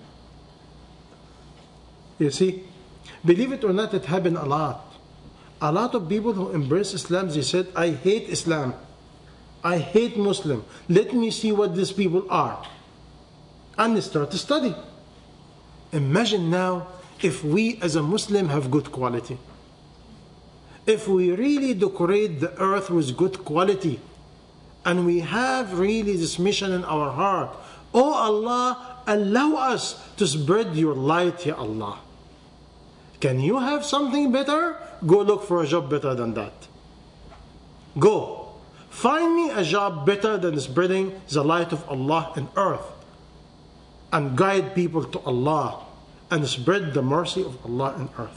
You see, believe it or not, it happened a lot. A lot of people who embrace Islam, they said, I hate Islam. I hate Muslim. Let me see what these people are. And they start to study. Imagine now if we as a Muslim have good quality. If we really decorate the earth with good quality, and we have really this mission in our heart, oh Allah, allow us to spread your light, Ya Allah. Can you have something better? Go look for a job better than that. Go. Find me a job better than spreading the light of Allah in earth, and guide people to Allah, and spread the mercy of Allah in earth.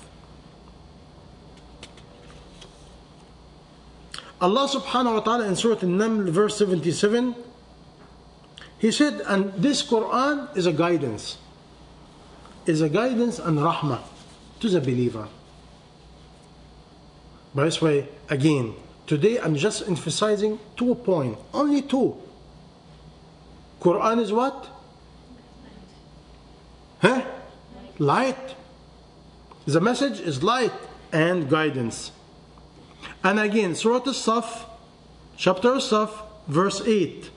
Allah subhanahu wa ta'ala in Surah An-Naml verse seventy-seven, He said, and this Quran is a guidance, is a guidance and rahmah to the believer. By this way, again, today I'm just emphasizing two points, only two. Quran is what? Huh? Light. The message is light and guidance. And again, Surah As-Saf, chapter As-Saf, verse eight.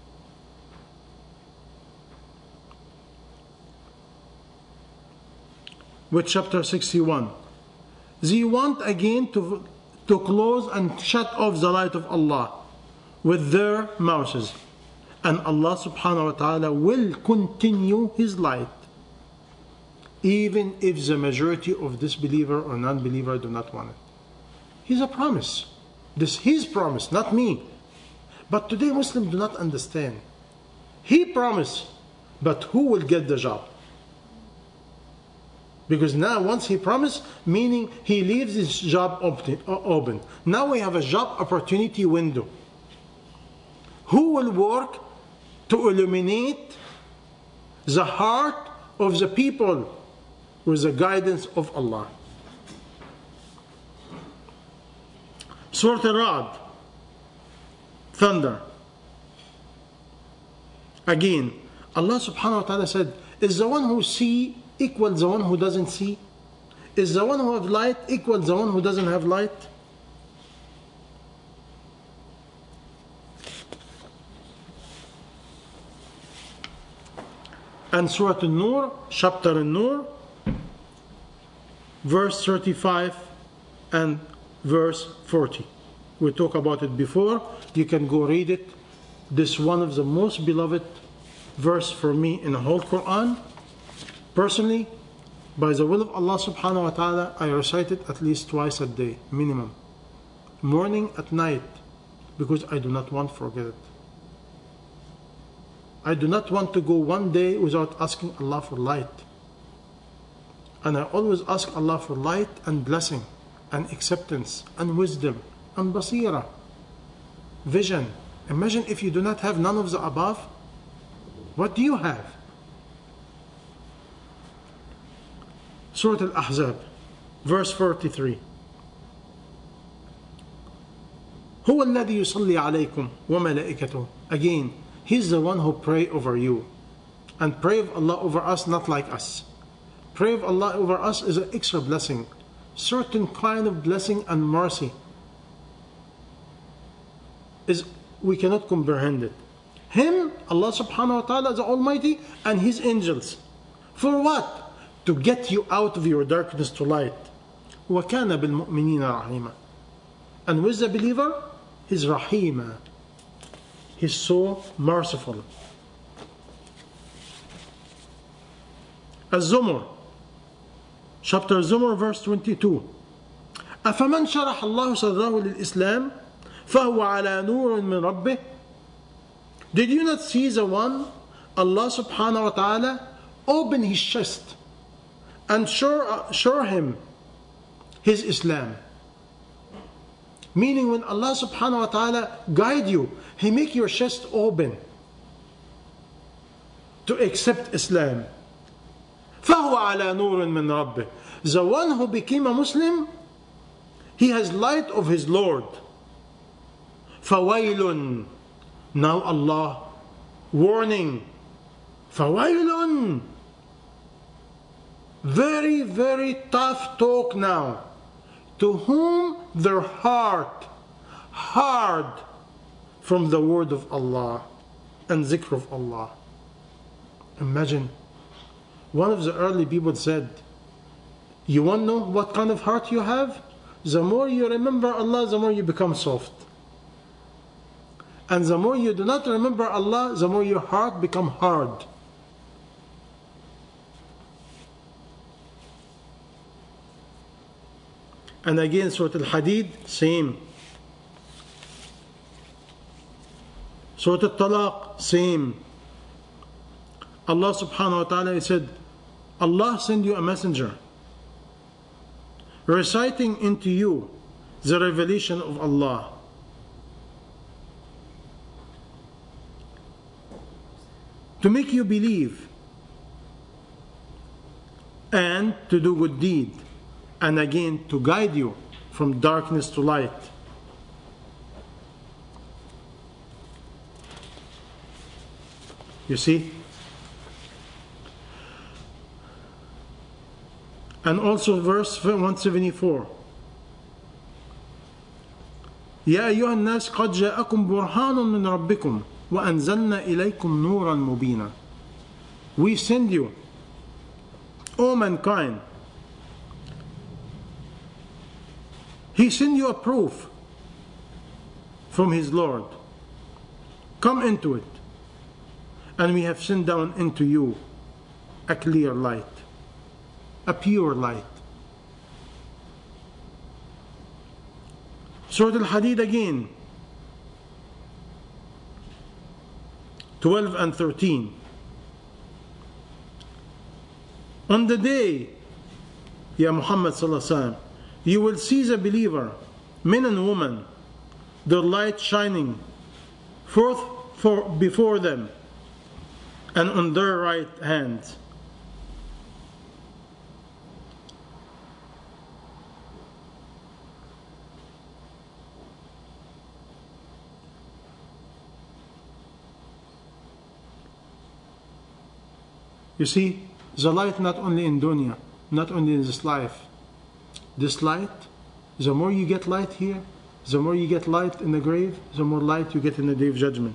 With chapter sixty-one. They want again to, to close and shut off the light of Allah with their mouths. And Allah subhanahu wa ta'ala will continue His light, even if the majority of disbeliever or non-believer do not want it. He's a promise. This His promise, not me. But today Muslims do not understand. He promised, but who will get the job? Because now once He promised, meaning He leaves His job open. Now we have a job opportunity window. Who will work to illuminate the heart of the people with the guidance of Allah? Surah Al-Ra'd, thunder. Again, Allah subhanahu wa ta'ala said, is the one who see equal the one who doesn't see? Is the one who have light equal the one who doesn't have light? And Surah An-Nur, chapter An-Nur, verse thirty-five and verse forty. We talked about it before. You can go read it. This is one of the most beloved verse for me in the whole Quran. Personally, by the will of Allah subhanahu wa ta'ala, I recite it at least twice a day, minimum. Morning, at night, because I do not want to forget it. I do not want to go one day without asking Allah for light. And I always ask Allah for light and blessing and acceptance and wisdom and basira, vision. Imagine if you do not have none of the above, what do you have? Surah Al-Ahzab, verse forty-three. هو الذي يصلي عليكم وملائكته. Again, He's the one who pray over you. And pray of Allah over us, not like us. Pray of Allah over us is an extra blessing. Certain kind of blessing and mercy is we cannot comprehend it. Him, Allah subhanahu wa ta'ala, the Almighty, and His angels. For what? To get you out of your darkness to light. وَكَانَ بِالْمُؤْمِنِينَ رَحِيمًا. And with the believer, He's Rahima. He's so merciful. Az-Zumar, chapter Zumar, verse twenty-two. أَفَمَنْ شَرَحَ اللَّهُ صَدْرَهُ لِلْإِسْلَامِ فَهُوَ عَلَى نُورٍ مِّن رَبِّهِ. Did you not see the one, Allah subhanahu wa ta'ala, open His chest and show, show him His Islam? Meaning when Allah subhanahu wa ta'ala guide you, He make your chest open. to accept Islam. فَهُوَ عَلَى نُورٍ مِّن رَبِّهِ. The one who became a Muslim, he has light of his Lord. فَوَيْلٌ. Now Allah warning. فَوَيْلٌ. Very, very tough talk now. To whom their heart hard from the word of Allah and zikr of Allah. Imagine, one of the early people said, you want to know what kind of heart you have? The more you remember Allah, the more you become soft. And the more you do not remember Allah, the more your heart become hard. And again, Surah Al-Hadid, same. Surah Al-Talaq, same. Allah subhanahu wa ta'ala said, Allah send you a messenger reciting into you the revelation of Allah. To make you believe and to do good deed, and again to guide you from darkness to light. You see? And also verse one seventy-four. يا أيها الناس قد جاءكم برهان من ربكم وأنزلنا إليكم نورا مبينا. We send you, O mankind. He sent you a proof from his Lord. Come into it. And we have sent down into you a clear light, a pure light. Surah Al-Hadid again, twelve and thirteen. On the day, Ya Muhammad sallallahu alaihi wasallam, you will see the believer, men and women, their light shining forth for before them and on their right hands. You see, the light not only in dunya, not only in this life. This light, the more you get light here, the more you get light in the grave, the more light you get in the day of judgment.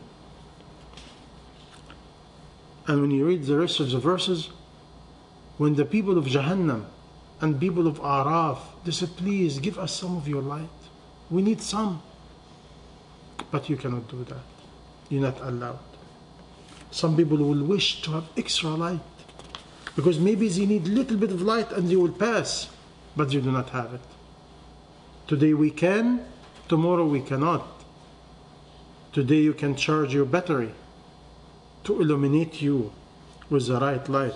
And when you read the rest of the verses, when the people of Jahannam and people of Araf, they said, please give us some of your light. We need some. But you cannot do that. You're not allowed. Some people will wish to have extra light, because maybe they need a little bit of light and they will pass. But you do not have it. Today we can, tomorrow we cannot. Today you can charge your battery to illuminate you with the right light.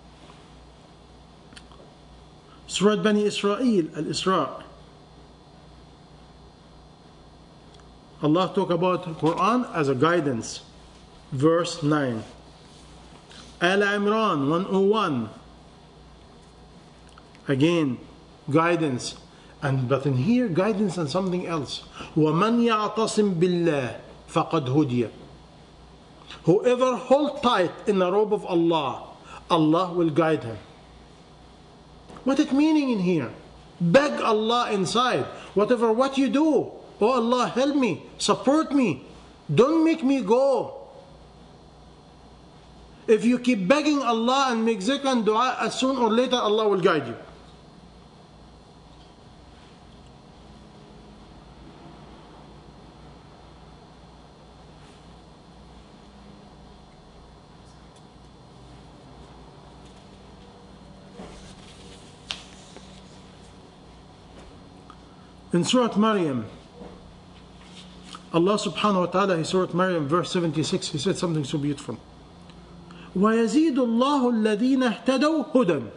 Surah Bani Israel, Al-Isra. Allah talk about Quran as a guidance. Verse nine. Al-Imran one oh one. Again, guidance. And but in here, guidance and something else. وَمَنْ يَعْتَصِمْ بِاللَّهِ فَقَدْ هُدِيَ. Whoever hold tight in the robe of Allah, Allah will guide him. What it meaning in here? Beg Allah inside. Whatever what you do, oh Allah, help me, support me, don't make me go. If you keep begging Allah and make zikr and dua, as soon or later Allah will guide you. In Surah Maryam, Allah subhanahu wa ta'ala, in Surah Maryam verse seventy-six, He said something so beautiful. وَيَزِيدُ اللَّهُ الَّذِينَ اهْتَدَوْا هُدًى.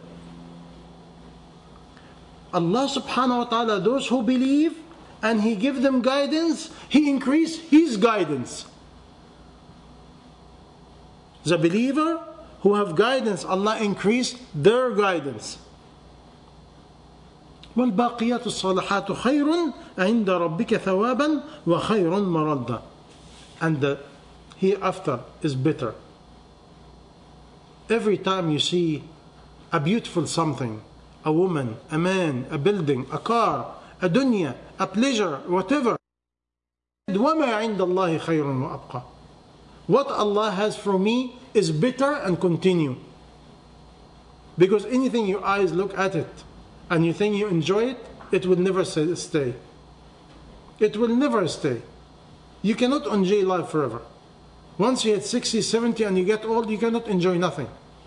Allah subhanahu wa ta'ala, those who believe and He give them guidance, He increase His guidance. The believer, who have guidance, Allah increased their guidance. وَالْبَاقِيَاتُ الصَّالِحَاتُ خَيْرٌ عِنْدَ رَبِّكَ ثَوَابًا وَخَيْرٌ مَرَدًّا. And the hereafter is better. Every time you see a beautiful something, a woman, a man, a building, a car, a dunya, a pleasure, whatever, وَمَا عِنْدَ اللَّهِ خَيْرٌ وَأَبْقَى. What Allah has for me is better and continue. Because anything your eyes look at it and you think you enjoy it, it will never stay. It will never stay. You cannot enjoy life forever. Once you hit sixty, seventy and you get old, you cannot enjoy nothing.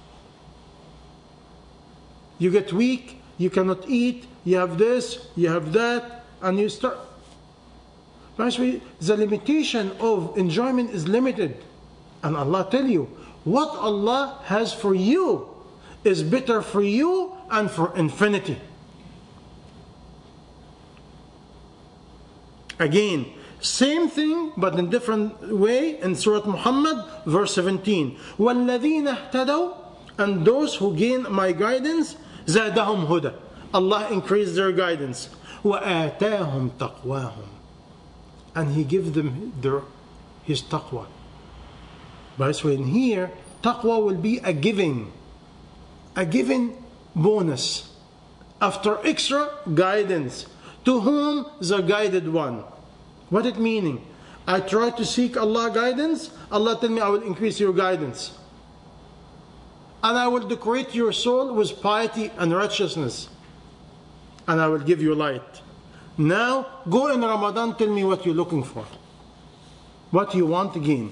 You get weak, you cannot eat, you have this, you have that, and you start. The limitation of enjoyment is limited. And Allah tell you, what Allah has for you is better for you and for infinity. Again, same thing but in different way in Surah Muhammad verse seventeen. وَالَّذِينَ اهْتَدَوْا, and those who gain my guidance, زَادَهُمْ هُدًى, Allah increased their guidance. وَآتَاهُمْ تَقْوَاهُمْ, and He gives them their, His taqwa. By this way, in here, taqwa will be a giving, a given bonus after extra guidance. To whom? The guided one. What it meaning? I try to seek Allah guidance, Allah tell me I will increase your guidance. And I will decorate your soul with piety and righteousness. And I will give you light. Now, go in Ramadan, tell me what you're looking for. What you want again.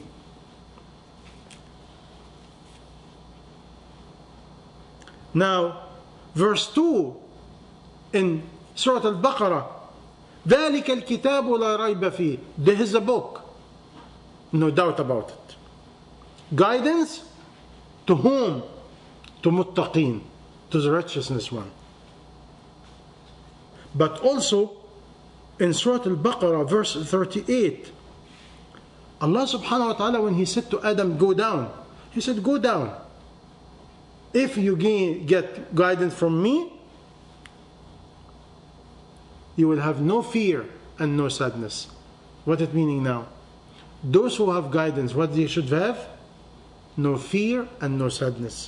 Now, verse two in Surah Al-Baqarah, ذَلِكَ الْكِتَابُ لَا رَيْبَ فِيهِ. This is a book, no doubt about it. Guidance to whom? To muttaqeen, to the righteousness one. But also in Surah Al-Baqarah verse thirty-eight, Allah subhanahu wa ta'ala, when He said to Adam, go down, He said, go down. If you get guidance from me, you will have no fear and no sadness. What it meaning now? Those who have guidance, what they should have? No fear and no sadness.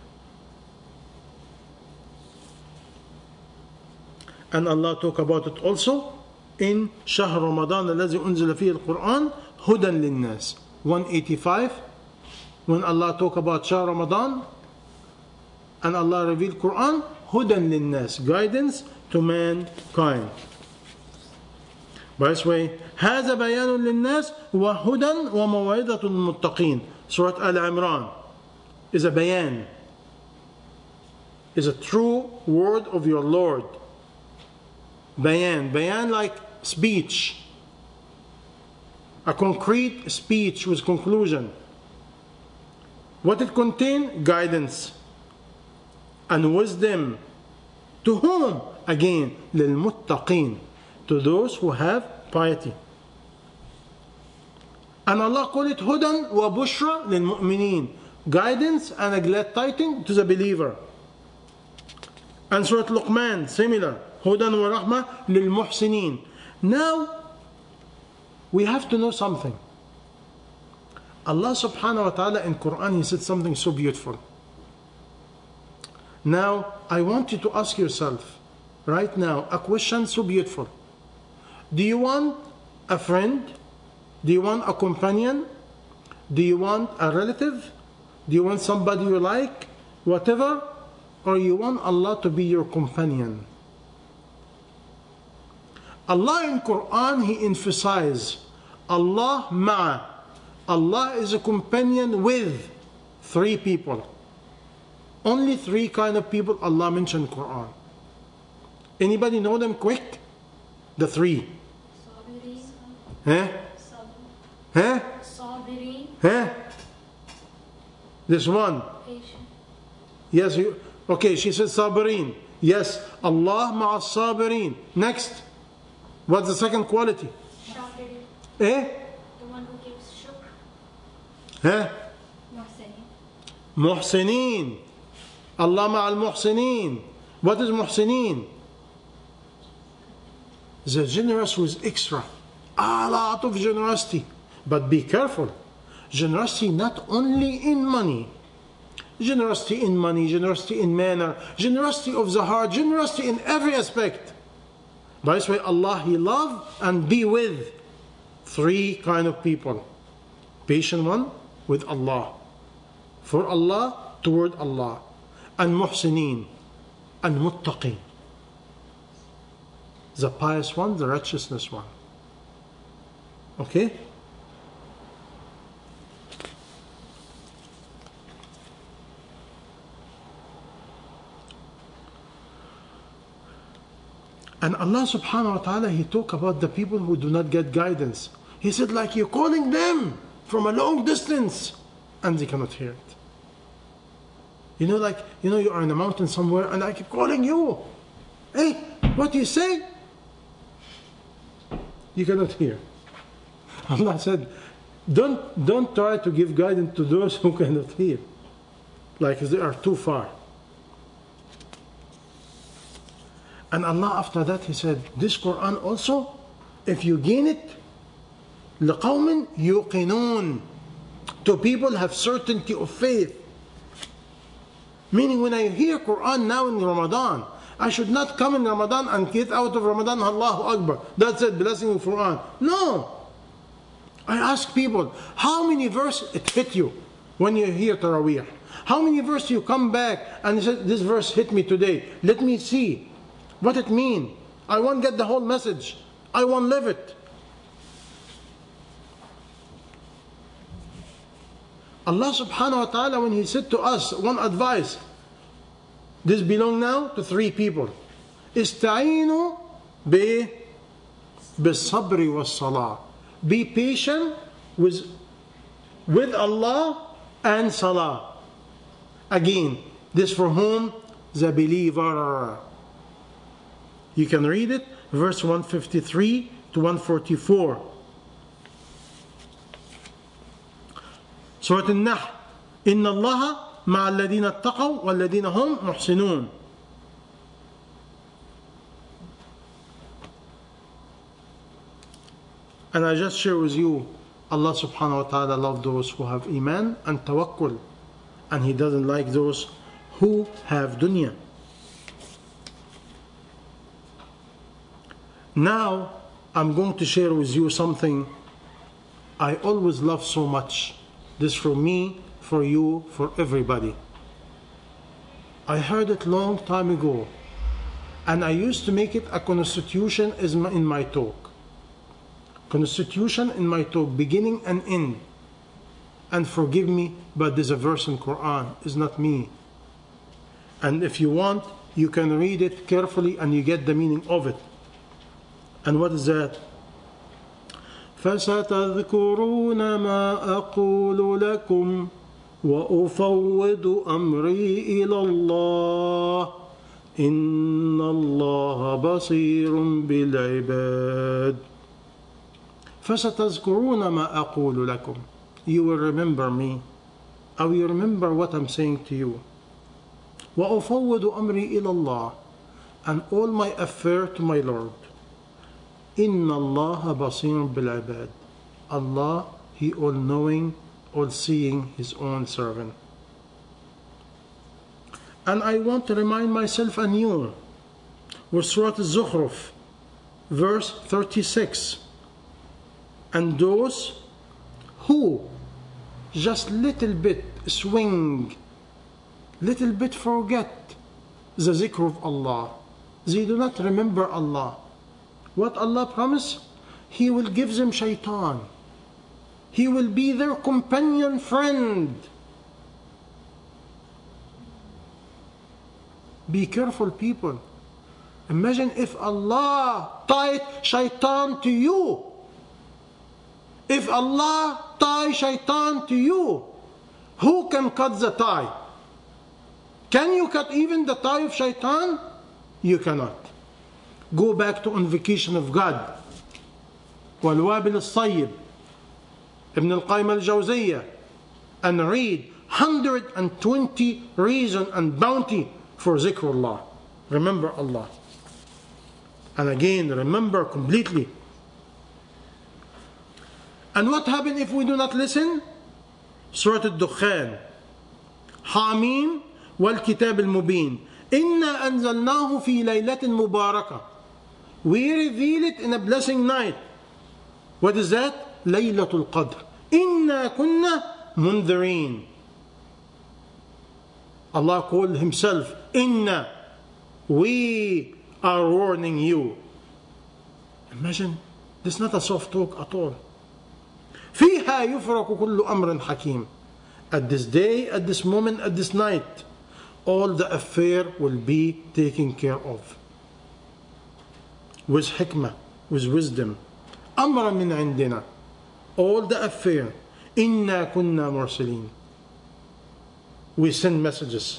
And Allah talk about it also in شهر رمضان الذي أنزل فيه القرآن هدى للناس one eighty-five, when Allah talk about شهر رمضان and Allah revealed Quran, هدى للناس, guidance to mankind. By this way, هذا بيان للناس وهدى وموعظة للمتقين. Surah Al-Imran is a bayan, is a true word of your Lord. Bayan, bayan like speech, a concrete speech with conclusion. What it contains? Guidance and wisdom. To whom? Again, للمتقين, to those who have piety. And Allah called it هدى وبشرى للمؤمنين, guidance and a glad tidings to the believer. And Surah Luqman, similar, هدى ورحمة للمحسنين. Now, we have to know something. Allah subhanahu wa ta'ala in Quran, He said something so beautiful. Now, I want you to ask yourself, right now, a question so beautiful. Do you want a friend? Do you want a companion? Do you want a relative? Do you want somebody you like? Whatever? Or you want Allah to be your companion? Allah in Quran, He emphasized Allah ma'a. Allah is a companion with three people. Only three kind of people Allah mentioned in Quran. Anybody know them quick? The three. Huh? Huh? Huh? This one. Yes, you, okay, she said sabirin. Yes, Allah ma'a sabirin. Next. What's the second quality? Eh? The one who gives shukr. Huh? Muhsineen. Allah ma'al muhsineen. What is muhsineen? The generous with extra. A lot of generosity. But be careful. Generosity not only in money. Generosity in money, generosity in manner, generosity of the heart, generosity in every aspect. By this way, Allah, He love and be with three kind of people. Patient one with Allah. For Allah, toward Allah. And muhsineen. And muttaqeen. The pious one, the righteousness one. Okay? And Allah subhanahu wa ta'ala, He talk about the people who do not get guidance. He said, like you're calling them from a long distance and they cannot hear it. You know, like, you know, you are in a mountain somewhere and I keep calling you. Hey, what do you say? You cannot hear. Allah said, don't, don't try to give guidance to those who cannot hear. Like they are too far. And Allah after that, He said, this Quran also, if you gain it, لِقَوْمٍ يُوقِنُونَ, to people have certainty of faith. Meaning when I hear Quran now in Ramadan, I should not come in Ramadan and get out of Ramadan, Allahu Akbar. That's it, blessing of Quran. No. I ask people, how many verses it hit you when you hear Taraweeh? How many verses you come back and you say, this verse hit me today. Let me see what it means. I won't get the whole message. I won't live it. Allah subhanahu wa ta'ala, when He said to us one advice, this belongs now to three people. Ista'inu bi bis-sabri was-salah. Be patient with, with Allah and salah. Again, this for whom? The believer. You can read it, verse one fifty-three to one forty-four. Surah An-Nahl. Inna Allah مع الذين اتقوا والذين هم محسنون. And I just share with you, Allah subhanahu wa ta'ala loves those who have iman and tawakkul, and He doesn't like those who have dunya. Now I'm going to share with you something I always love so much. This from me, for you, for everybody. I heard it long time ago, and I used to make it a constitution in my talk. Constitution in my talk, beginning and end. And forgive me, but there's a verse in Quran, it's not me. And if you want, you can read it carefully and you get the meaning of it. And what is that? فَسَتَذْكُرُونَ مَا أَقُولُ لَكُمْ وَأُفَوِّضُ أَمْرِي إِلَى اللَّهِ إِنَّ اللَّهَ بَصِيرٌ بِالْعِبَادِ. فَسَتَذْكُرُونَ مَا أَقُولُ لَكُمْ. You will remember me. I will remember what I'm saying to you. وَأُفَوِّضُ أَمْرِي إِلَى اللَّهِ. And all my affair to my Lord. إِنَّ اللَّهَ بَصِيرٌ بِالْعِبَادِ. Allah, He all-knowing, all-seeing His own servant. And I want to remind myself anew with Surah Al-Zukhruf, verse thirty-six. And those who just little bit swing, little bit forget the zikr of Allah, they do not remember Allah. What Allah promised? He will give them shaitan. He will be their companion friend. Be careful, people. Imagine if Allah tied shaitan to you. If Allah tie shaitan to you, who can cut the tie? Can you cut even the tie of shaitan? You cannot. Go back to invocation of God. والوابل الصيب Ibn al-Qayyim al-Jawziyah, and read hundred twenty reason and bounty for zikrullah. Remember Allah. And again, remember completely. And what happens if we do not listen? Surah Al-Dukhan. Hamim wal-Kitab al-Mubin. Inna anzalnahu fi laylatin mubarakah. We reveal it in a blessing night. What is that? Laylatul Qadr. Inna kunna mundhirin. Allah called Himself, Inna, we are warning you. Imagine, this is not a soft talk at all. فيها يفرق كل أمر حكيم. At this day, at this moment, at this night, all the affair will be taken care of. With hikmah, with wisdom. أمرا من عندنا. All the affair. إنا كنا مرسلين. We send messages.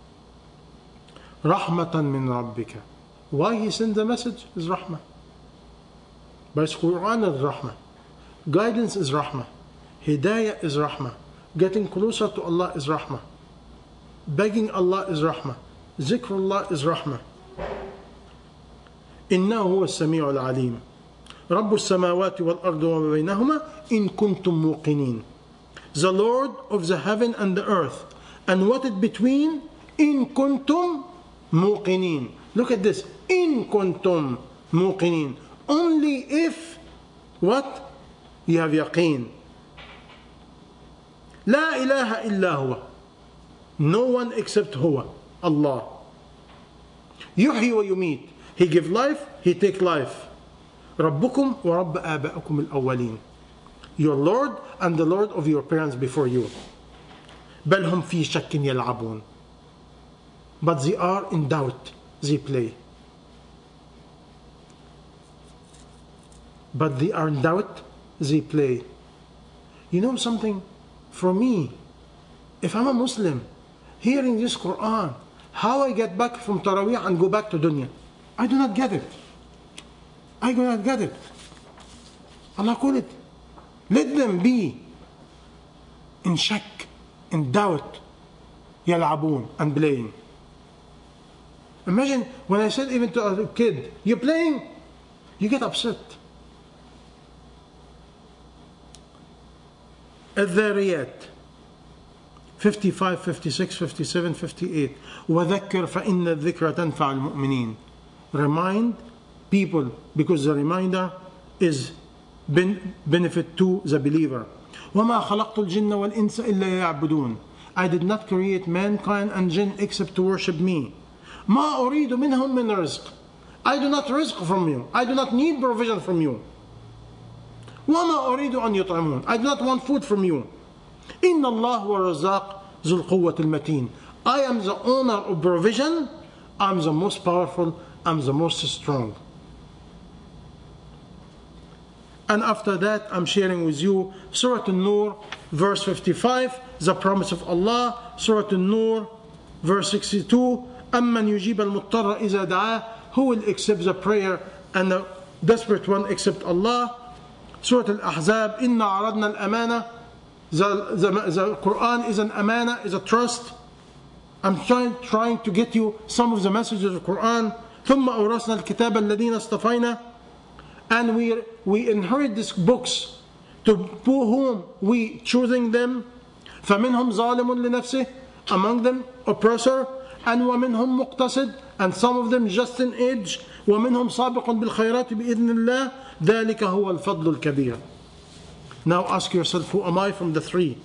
رحمة من ربك. Why He sent the message is rahmah. By His Quran is rahmah. Guidance is rahmah. Hidayah is rahmah. Getting closer to Allah is rahmah. Begging Allah is rahmah. Zikrullah is rahmah. إنه هو السميع العليم. رب السماوات والأرض وما بينهما إن كنتم موقنين. The Lord of the heaven and the earth and what is between, إن كنتم موقنين. Look at this. إن كنتم موقنين. Only if what? You have yaqeen. لا إله إلا هو. No one except هو. Allah. يحيي ويميت. He give life, He take life. ربكم ورب آبائكم الأولين. Your Lord and the Lord of your parents before you. بل هم في شك يلعبون. But they are in doubt. They play. But they are in doubt. They play. You know something? For me, if I'm a Muslim, hearing this Quran, how I get back from Taraweeh and go back to dunya? I do not get it. I do not get it. Allah call it. Let them be in shak, in doubt, يلعبون, and playing. Imagine when I said even to a kid, you're playing, you get upset. الذاريات fifty-five, fifty-six, fifty-seven, fifty-eight. وذكر فإن الذكرى تنفع المؤمنين. Remind people because the reminder is benefit to the believer. وما خلقت الجن والإنس إلا يعبدون. I did not create mankind and jinn except to worship me. ما أريد منهم من رزق. I do not rizq from you. I do not need provision from you. وما أريد أن يطعمون. I do not want food from you. إن الله هو الرزاق ذو القوة المتين. I am the owner of provision. I am the most powerful. I am the most strong. And after that, I'm sharing with you Surah An-Nur, verse fifty-five, the promise of Allah. Surah An-Nur, verse sixty-two, أَمَّنْ يُجِيبَ الْمُضْطَرَّ إِذَا دَعَاهُ. Who will accept the prayer and the desperate one except Allah? Surah Al-Ahzab, إِنَّا عَرَضْنَا الْأَمَانَةَ. The, the, the Quran is an amana, is a trust. I'm trying, trying to get you some of the messages of the Quran. ثُمَّ أَوْرَثْنَا الْكِتَابَ الَّذِينَ اصْطَفَيْنَا. And we, we inherit these books to whom we choosing them. فَمِنْهُمْ ظَالِمٌ لِنَفْسِهِ. Among them oppressor. And وَمِنْهُمْ مُقْتَصِدٌ. And some of them just in age. وَمِنْهُمْ سَابِقٌ بِالْخَيْرَاتِ بِإِذْنِ اللَّهِ. ذَلِكَ هُوَ الْفَضْلُ الْكَبِيرُ. Now ask yourself, who am I from the three?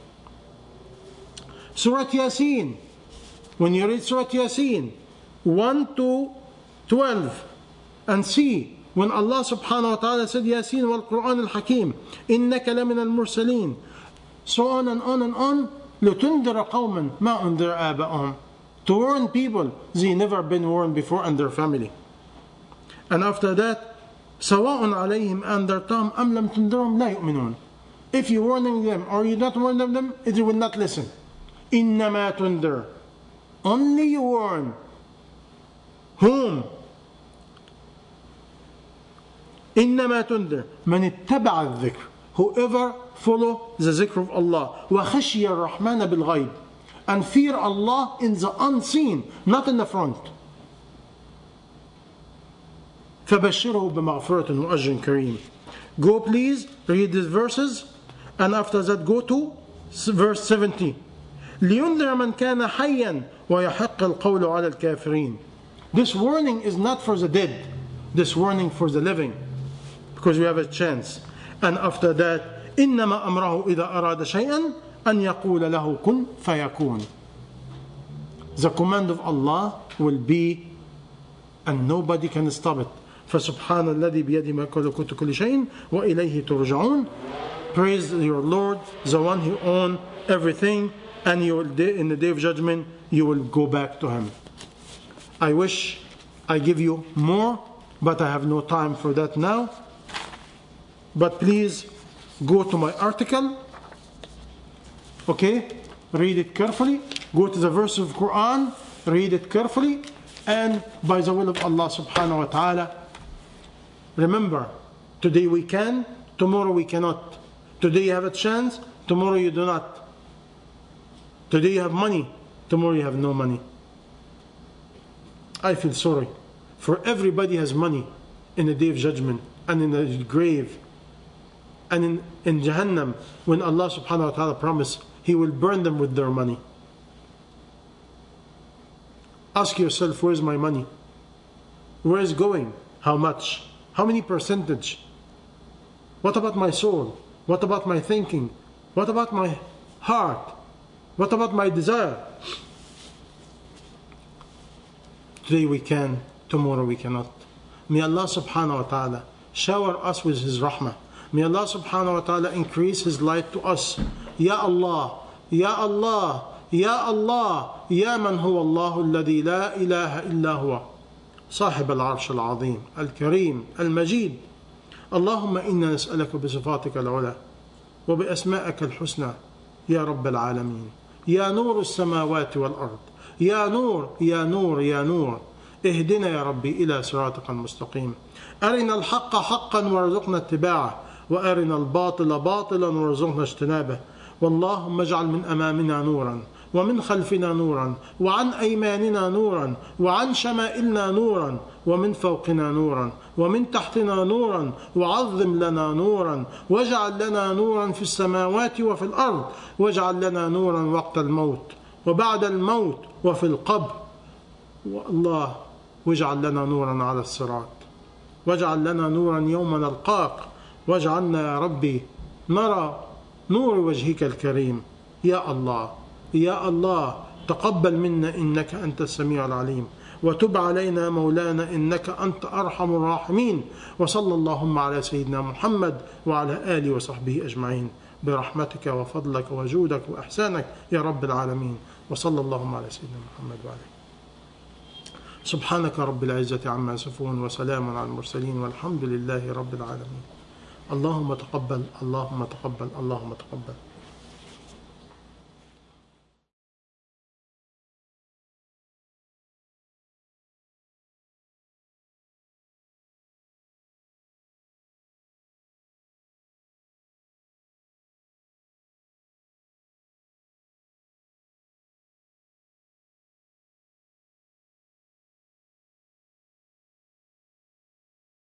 Surah Yasin. When you read Surah Yasin, one to twelve, and see when Allah subhanahu wa ta'ala said, Yasin wal Quran al Hakim, innaka lamin al mursaleen, so on and on and on, لتنذر قوما ما أنذر آبائهم. To warn people, they never been warned before and their family. And after that, سواء عليهم أنذرتهم أم لم تنذرهم لا يؤمنون. If you warning them or you not warning them, they will not listen. إنما تنذر. Only you warn. Whom? إنما تنذر من اتبع الذكر. whoever follow the zikr of Allah, وَخَشِيَ الرَّحْمَنَ بِالْغَيْبِ, and fear Allah in the unseen, not in the front. فَبَشِّرْهُ بِمَغْفِرَةٍ وَأَجْرٍ كَرِيمٍ. Go please, read these verses, and after that go to verse seventeen. لِيُنذِرَ مَنْ كَانَ حَيًّا وَيَحِقَّ الْقَوْلُ عَلَى الْكَافِرِينَ. This warning is not for the dead, this warning for the living, because we have a chance. And after that, إِنَّمَا أَمْرَهُ إِذَا أَرَادَ شَيْئًا أَنْ يَقُولَ لَهُ كُنْ فَيَكُونَ. The command of Allah will be, and nobody can stop it. فَسُبْحَانَ الَّذِي بِيَدِهِ مَلَكُوتُ كُلِّ شَيْءٍ وَإِلَيْهِ تُرْجَعُونَ. Praise your Lord, the one who owns everything, and you will, in the day of judgment, you will go back to Him. I wish I give you more, but I have no time for that now. But please go to my article, okay? Read it carefully. Go to the verse of Quran, read it carefully, and by the will of Allah subhanahu wa ta'ala, remember, today we can, tomorrow we cannot. Today you have a chance, tomorrow you do not. Today you have money, tomorrow you have no money. I feel sorry for everybody has money in the day of judgment and in the grave and in, in Jahannam, when Allah subhanahu wa ta'ala promised He will burn them with their money. Ask yourself, where's my money? Where is it going? How much? How many percentage? What about my soul? What about my thinking? What about my heart? What about my desire? Today we can, tomorrow we cannot. May Allah subhanahu wa ta'ala shower us with His rahmah. May Allah subhanahu wa ta'ala increase His light to us. Ya Allah, Ya Allah, Ya Allah, Ya man huwa Allahu alladhi la ilaha illa huwa, صاحب العرش العظيم الكريم المجيد. اللهم إنا نسألك بصفاتك العلى وبأسمائك الحسنى يا رب العالمين، يا نور السماوات والأرض، يا نور يا نور يا نور، اهدنا يا ربي إلى صراطك المستقيم. أرنا الحق حقا وارزقنا اتباعه، وأرنا الباطل باطلا وارزقنا اجتنابه. واللهم اجعل من أمامنا نورا، ومن خلفنا نورا، وعن أيماننا نورا، وعن شمائلنا نورا، ومن فوقنا نورا، ومن تحتنا نورا، وعظم لنا نورا، واجعل لنا نورا في السماوات وفي الأرض، واجعل لنا نورا وقت الموت وبعد الموت وفي القبر. والله واجعل لنا نورا على الصراط، واجعل لنا نورا يوم نلقاك، واجعلنا يا ربي نرى نور وجهك الكريم. يا الله يا الله تقبل منا إنك أنت السميع العليم، وتب علينا مولانا إنك أنت أرحم الراحمين. وصلى اللهم على سيدنا محمد وعلى آله وصحبه أجمعين برحمتك وفضلك وجودك وإحسانك يا رب العالمين. وصلى اللهم على سيدنا محمد وعلى سبحانك رب العزة عما يصفون وسلام على المرسلين والحمد لله رب العالمين. اللهم تقبل اللهم تقبل اللهم تقبل.